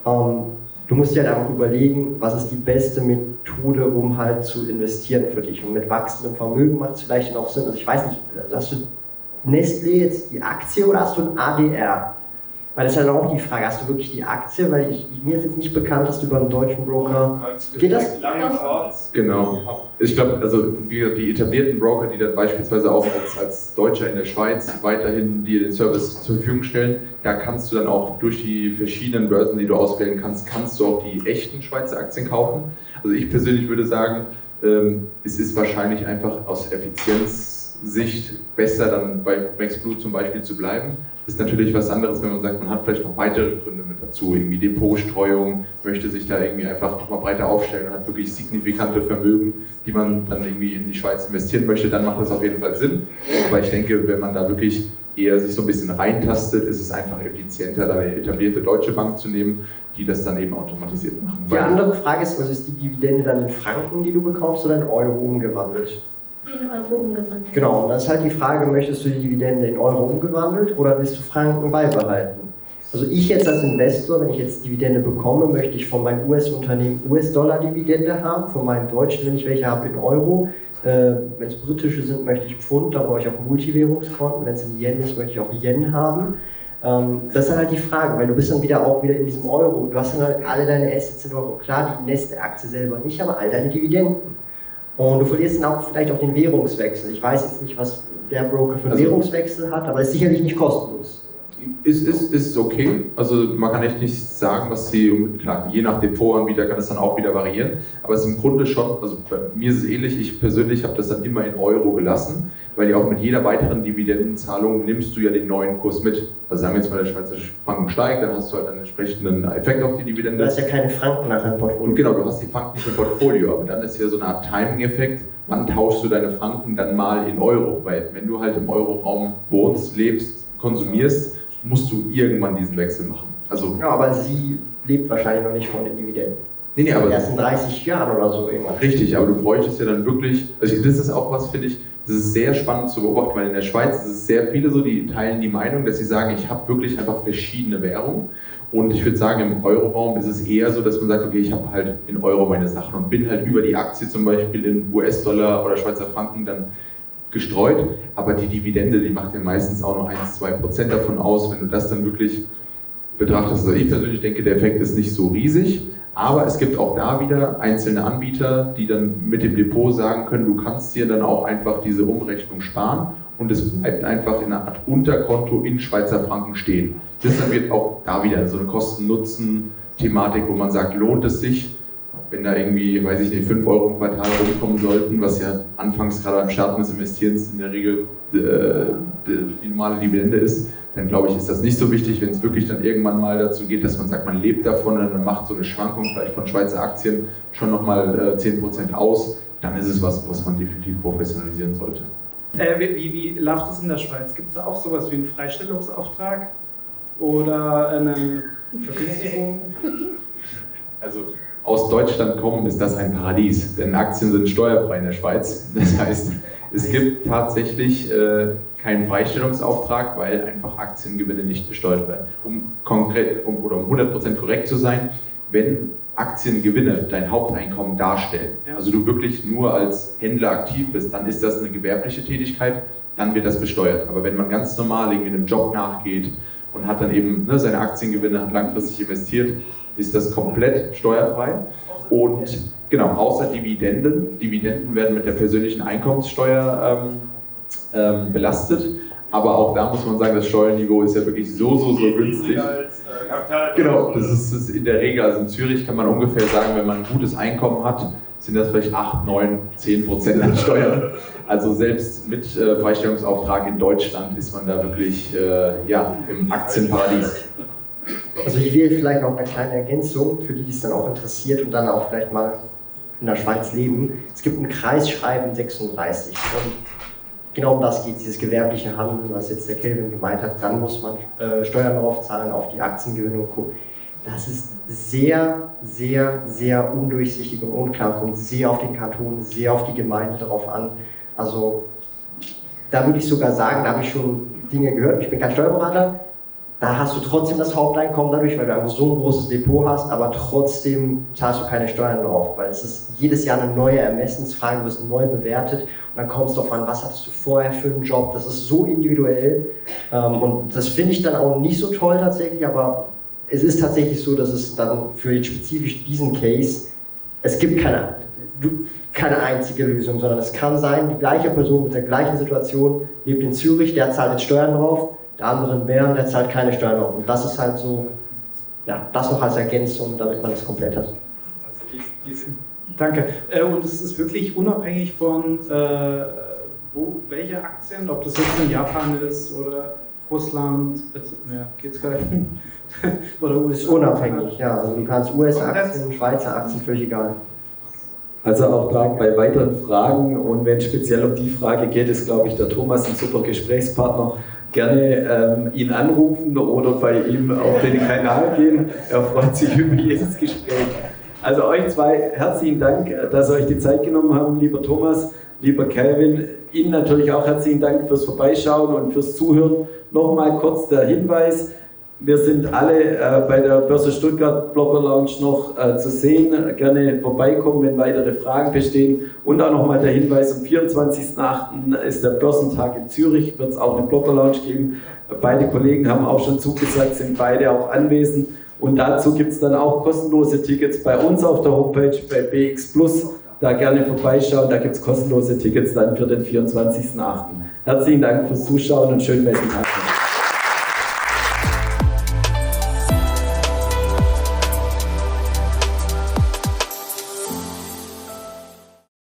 C: du musst dir halt einfach überlegen, was ist die beste Methode, um halt zu investieren für dich. Und mit wachsendem Vermögen macht es vielleicht auch Sinn. Also ich weiß nicht, hast du Nestlé jetzt die Aktie oder hast du ein ADR? Weil das ist halt auch die Frage, hast du wirklich die Aktie? Weil mir ist jetzt nicht bekannt, dass du über einen deutschen Broker... Geht das?
B: Genau. Ich glaube, also die etablierten Broker, die dann beispielsweise auch als Deutscher in der Schweiz weiterhin dir den Service zur Verfügung stellen, da kannst du dann auch durch die verschiedenen Börsen, die du auswählen kannst, kannst du auch die echten Schweizer Aktien kaufen. Also ich persönlich würde sagen, es ist wahrscheinlich einfach aus Effizienzsicht besser, dann bei Max-Blue zum Beispiel zu bleiben. Ist natürlich was anderes, wenn man sagt, man hat vielleicht noch weitere Gründe mit dazu, irgendwie Depotstreuung, möchte sich da irgendwie einfach nochmal breiter aufstellen und hat wirklich signifikante Vermögen, die man dann irgendwie in die Schweiz investieren möchte, dann macht das auf jeden Fall Sinn. Aber ich denke, wenn man da wirklich eher sich so ein bisschen reintastet, ist es einfach effizienter, da eine etablierte deutsche Bank zu nehmen, die das dann eben automatisiert machen.
C: Die andere Frage ist, was ist die Dividende dann in Franken, die du bekommst, oder in Euro umgewandelt?
D: In Euro umgewandelt.
C: Genau, und das ist halt die Frage, möchtest du die Dividende in Euro umgewandelt oder willst du Franken beibehalten? Also ich jetzt als Investor, wenn ich jetzt Dividende bekomme, möchte ich von meinem US-Unternehmen US-Dollar-Dividende haben, von meinen Deutschen, wenn ich welche habe, in Euro. Wenn es britische sind, möchte ich Pfund, da brauche ich auch Multiwährungskonten. Wenn es in Yen ist, möchte ich auch Yen haben. Das ist dann halt die Frage, weil du bist dann auch wieder in diesem Euro. Du hast dann halt alle deine Assets in Euro. Klar, die Nestlé-Aktie selber nicht, aber all deine Dividenden. Und du verlierst dann auch vielleicht auch den Währungswechsel. Ich weiß jetzt nicht, was der Broker für einen Währungswechsel hat, aber es ist sicherlich nicht kostenlos.
B: Ist okay. Also man kann echt nicht sagen, was klar, je nach Depotanbieter kann es dann auch wieder variieren, aber es ist im Grunde schon, also bei mir ist es ähnlich, ich persönlich habe das dann immer in Euro gelassen, weil ja auch mit jeder weiteren Dividendenzahlung nimmst du ja den neuen Kurs mit. Also sagen wir jetzt mal, der Schweizer Franken steigt, dann hast du halt einen entsprechenden Effekt auf die Dividende.
C: Du hast ja keine Franken nachher im Portfolio.
B: Und genau, du hast die Franken nicht im Portfolio, aber dann ist ja so eine Art Timing-Effekt, wann tauschst du deine Franken dann mal in Euro, weil wenn du halt im Euroraum wohnst, lebst, konsumierst, musst du irgendwann diesen Wechsel machen. Also,
C: ja, aber sie lebt wahrscheinlich noch nicht von den Dividenden.
B: Nee, aber
C: erst in 30 Jahren oder so irgendwann.
B: Richtig, aber du bräuchtest ja dann wirklich, also das ist auch was, finde ich, das ist sehr spannend zu beobachten, weil in der Schweiz ist es sehr viele so, die teilen die Meinung, dass sie sagen, ich habe wirklich einfach verschiedene Währungen. Und ich würde sagen, im Euroraum ist es eher so, dass man sagt, okay, ich habe halt in Euro meine Sachen und bin halt über die Aktie zum Beispiel in US-Dollar oder Schweizer Franken dann gestreut, aber die Dividende, die macht ja meistens auch noch 1-2% davon aus, wenn du das dann wirklich betrachtest. Also ich persönlich denke, der Effekt ist nicht so riesig, aber es gibt auch da wieder einzelne Anbieter, die dann mit dem Depot sagen können, du kannst dir dann auch einfach diese Umrechnung sparen und es bleibt einfach in einer Art Unterkonto in Schweizer Franken stehen. Das dann wird auch da wieder so eine Kosten-Nutzen-Thematik, wo man sagt, lohnt es sich? wenn da irgendwie, weiß ich nicht, 5 Euro im Quartal rumkommen sollten, was ja anfangs gerade beim Starten des Investierens in der Regel die normale Dividende ist, dann glaube ich, ist das nicht so wichtig, wenn es wirklich dann irgendwann mal dazu geht, dass man sagt, man lebt davon und dann macht so eine Schwankung vielleicht von Schweizer Aktien schon nochmal 10% aus, dann ist es was man definitiv professionalisieren sollte.
E: Wie läuft das in der Schweiz? Gibt es da auch sowas wie einen Freistellungsauftrag oder eine Vergünstigung?
B: Also aus Deutschland kommen ist das ein Paradies, denn Aktien sind steuerfrei in der Schweiz. Das heißt, es gibt tatsächlich keinen Freistellungsauftrag, weil einfach Aktiengewinne nicht besteuert werden. Um 100% korrekt zu sein, wenn Aktiengewinne dein Haupteinkommen darstellen, also du wirklich nur als Händler aktiv bist, dann ist das eine gewerbliche Tätigkeit, dann wird das besteuert. Aber wenn man ganz normal irgendwie einem Job nachgeht und hat dann eben seine Aktiengewinne, hat langfristig investiert, ist das komplett steuerfrei. Und genau, außer Dividenden. Dividenden werden mit der persönlichen Einkommenssteuer belastet. Aber auch da muss man sagen, das Steuerniveau ist ja wirklich so günstig. Genau, das ist in der Regel, also in Zürich kann man ungefähr sagen, wenn man ein gutes Einkommen hat, sind das vielleicht 8, 9, 10% an Steuern. Also selbst mit Freistellungsauftrag in Deutschland ist man da wirklich im Aktienparadies.
C: Also hier vielleicht noch eine kleine Ergänzung, für die es dann auch interessiert und dann auch vielleicht mal in der Schweiz leben. Es gibt ein Kreisschreiben 36 und genau um das geht, dieses gewerbliche Handeln, was jetzt der Kelvin gemeint hat, dann muss man Steuern darauf zahlen, auf die Aktiengewinne und Co. Das ist sehr undurchsichtig und unklar, kommt sehr auf den Kanton, sehr auf die Gemeinde darauf an. Also da würde ich sogar sagen, da habe ich schon Dinge gehört, ich bin kein Steuerberater, da hast du trotzdem das Haupteinkommen dadurch, weil du einfach so ein großes Depot hast, aber trotzdem zahlst du keine Steuern drauf, weil es ist jedes Jahr eine neue Ermessensfrage, du wirst neu bewertet und dann kommt es darauf an, was hattest du vorher für einen Job, das ist so individuell und das finde ich dann auch nicht so toll tatsächlich, aber es ist tatsächlich so, dass es dann für spezifisch diesen Case, es gibt keine einzige Lösung, sondern es kann sein, die gleiche Person mit der gleichen Situation lebt in Zürich, der zahlt jetzt Steuern drauf, der andere in Bern, der zahlt keine Steuern drauf. Und das ist halt so, ja, das noch als Ergänzung, damit man das komplett hat.
E: Danke. Und es ist wirklich unabhängig von welche Aktien, ob das jetzt in Japan ist oder Russland, geht's gleich.
C: Oder USA. Ist unabhängig, ja. Also du kannst US-Aktien, Schweizer Aktien, völlig egal.
A: Also auch da bei weiteren Fragen und wenn es speziell um die Frage geht, ist glaube ich der Thomas ein super Gesprächspartner. Gerne ihn anrufen oder bei ihm auf den Kanal gehen. Er freut sich über jedes Gespräch. Also euch zwei herzlichen Dank, dass ihr euch die Zeit genommen habt, lieber Thomas, lieber Kelvin. Ihnen natürlich auch herzlichen Dank fürs Vorbeischauen und fürs Zuhören. Nochmal kurz der Hinweis. Wir sind alle bei der Börse Stuttgart Blogger Lounge noch zu sehen. Gerne vorbeikommen, wenn weitere Fragen bestehen. Und auch nochmal der Hinweis, am 24.08. ist der Börsentag in Zürich, wird es auch eine Blogger Lounge geben. Beide Kollegen haben auch schon zugesagt, sind beide auch anwesend. Und dazu gibt es dann auch kostenlose Tickets bei uns auf der Homepage, bei BX Plus. Da gerne vorbeischauen, da gibt es kostenlose Tickets dann für den 24.08. Herzlichen Dank fürs Zuschauen und schönen Tag.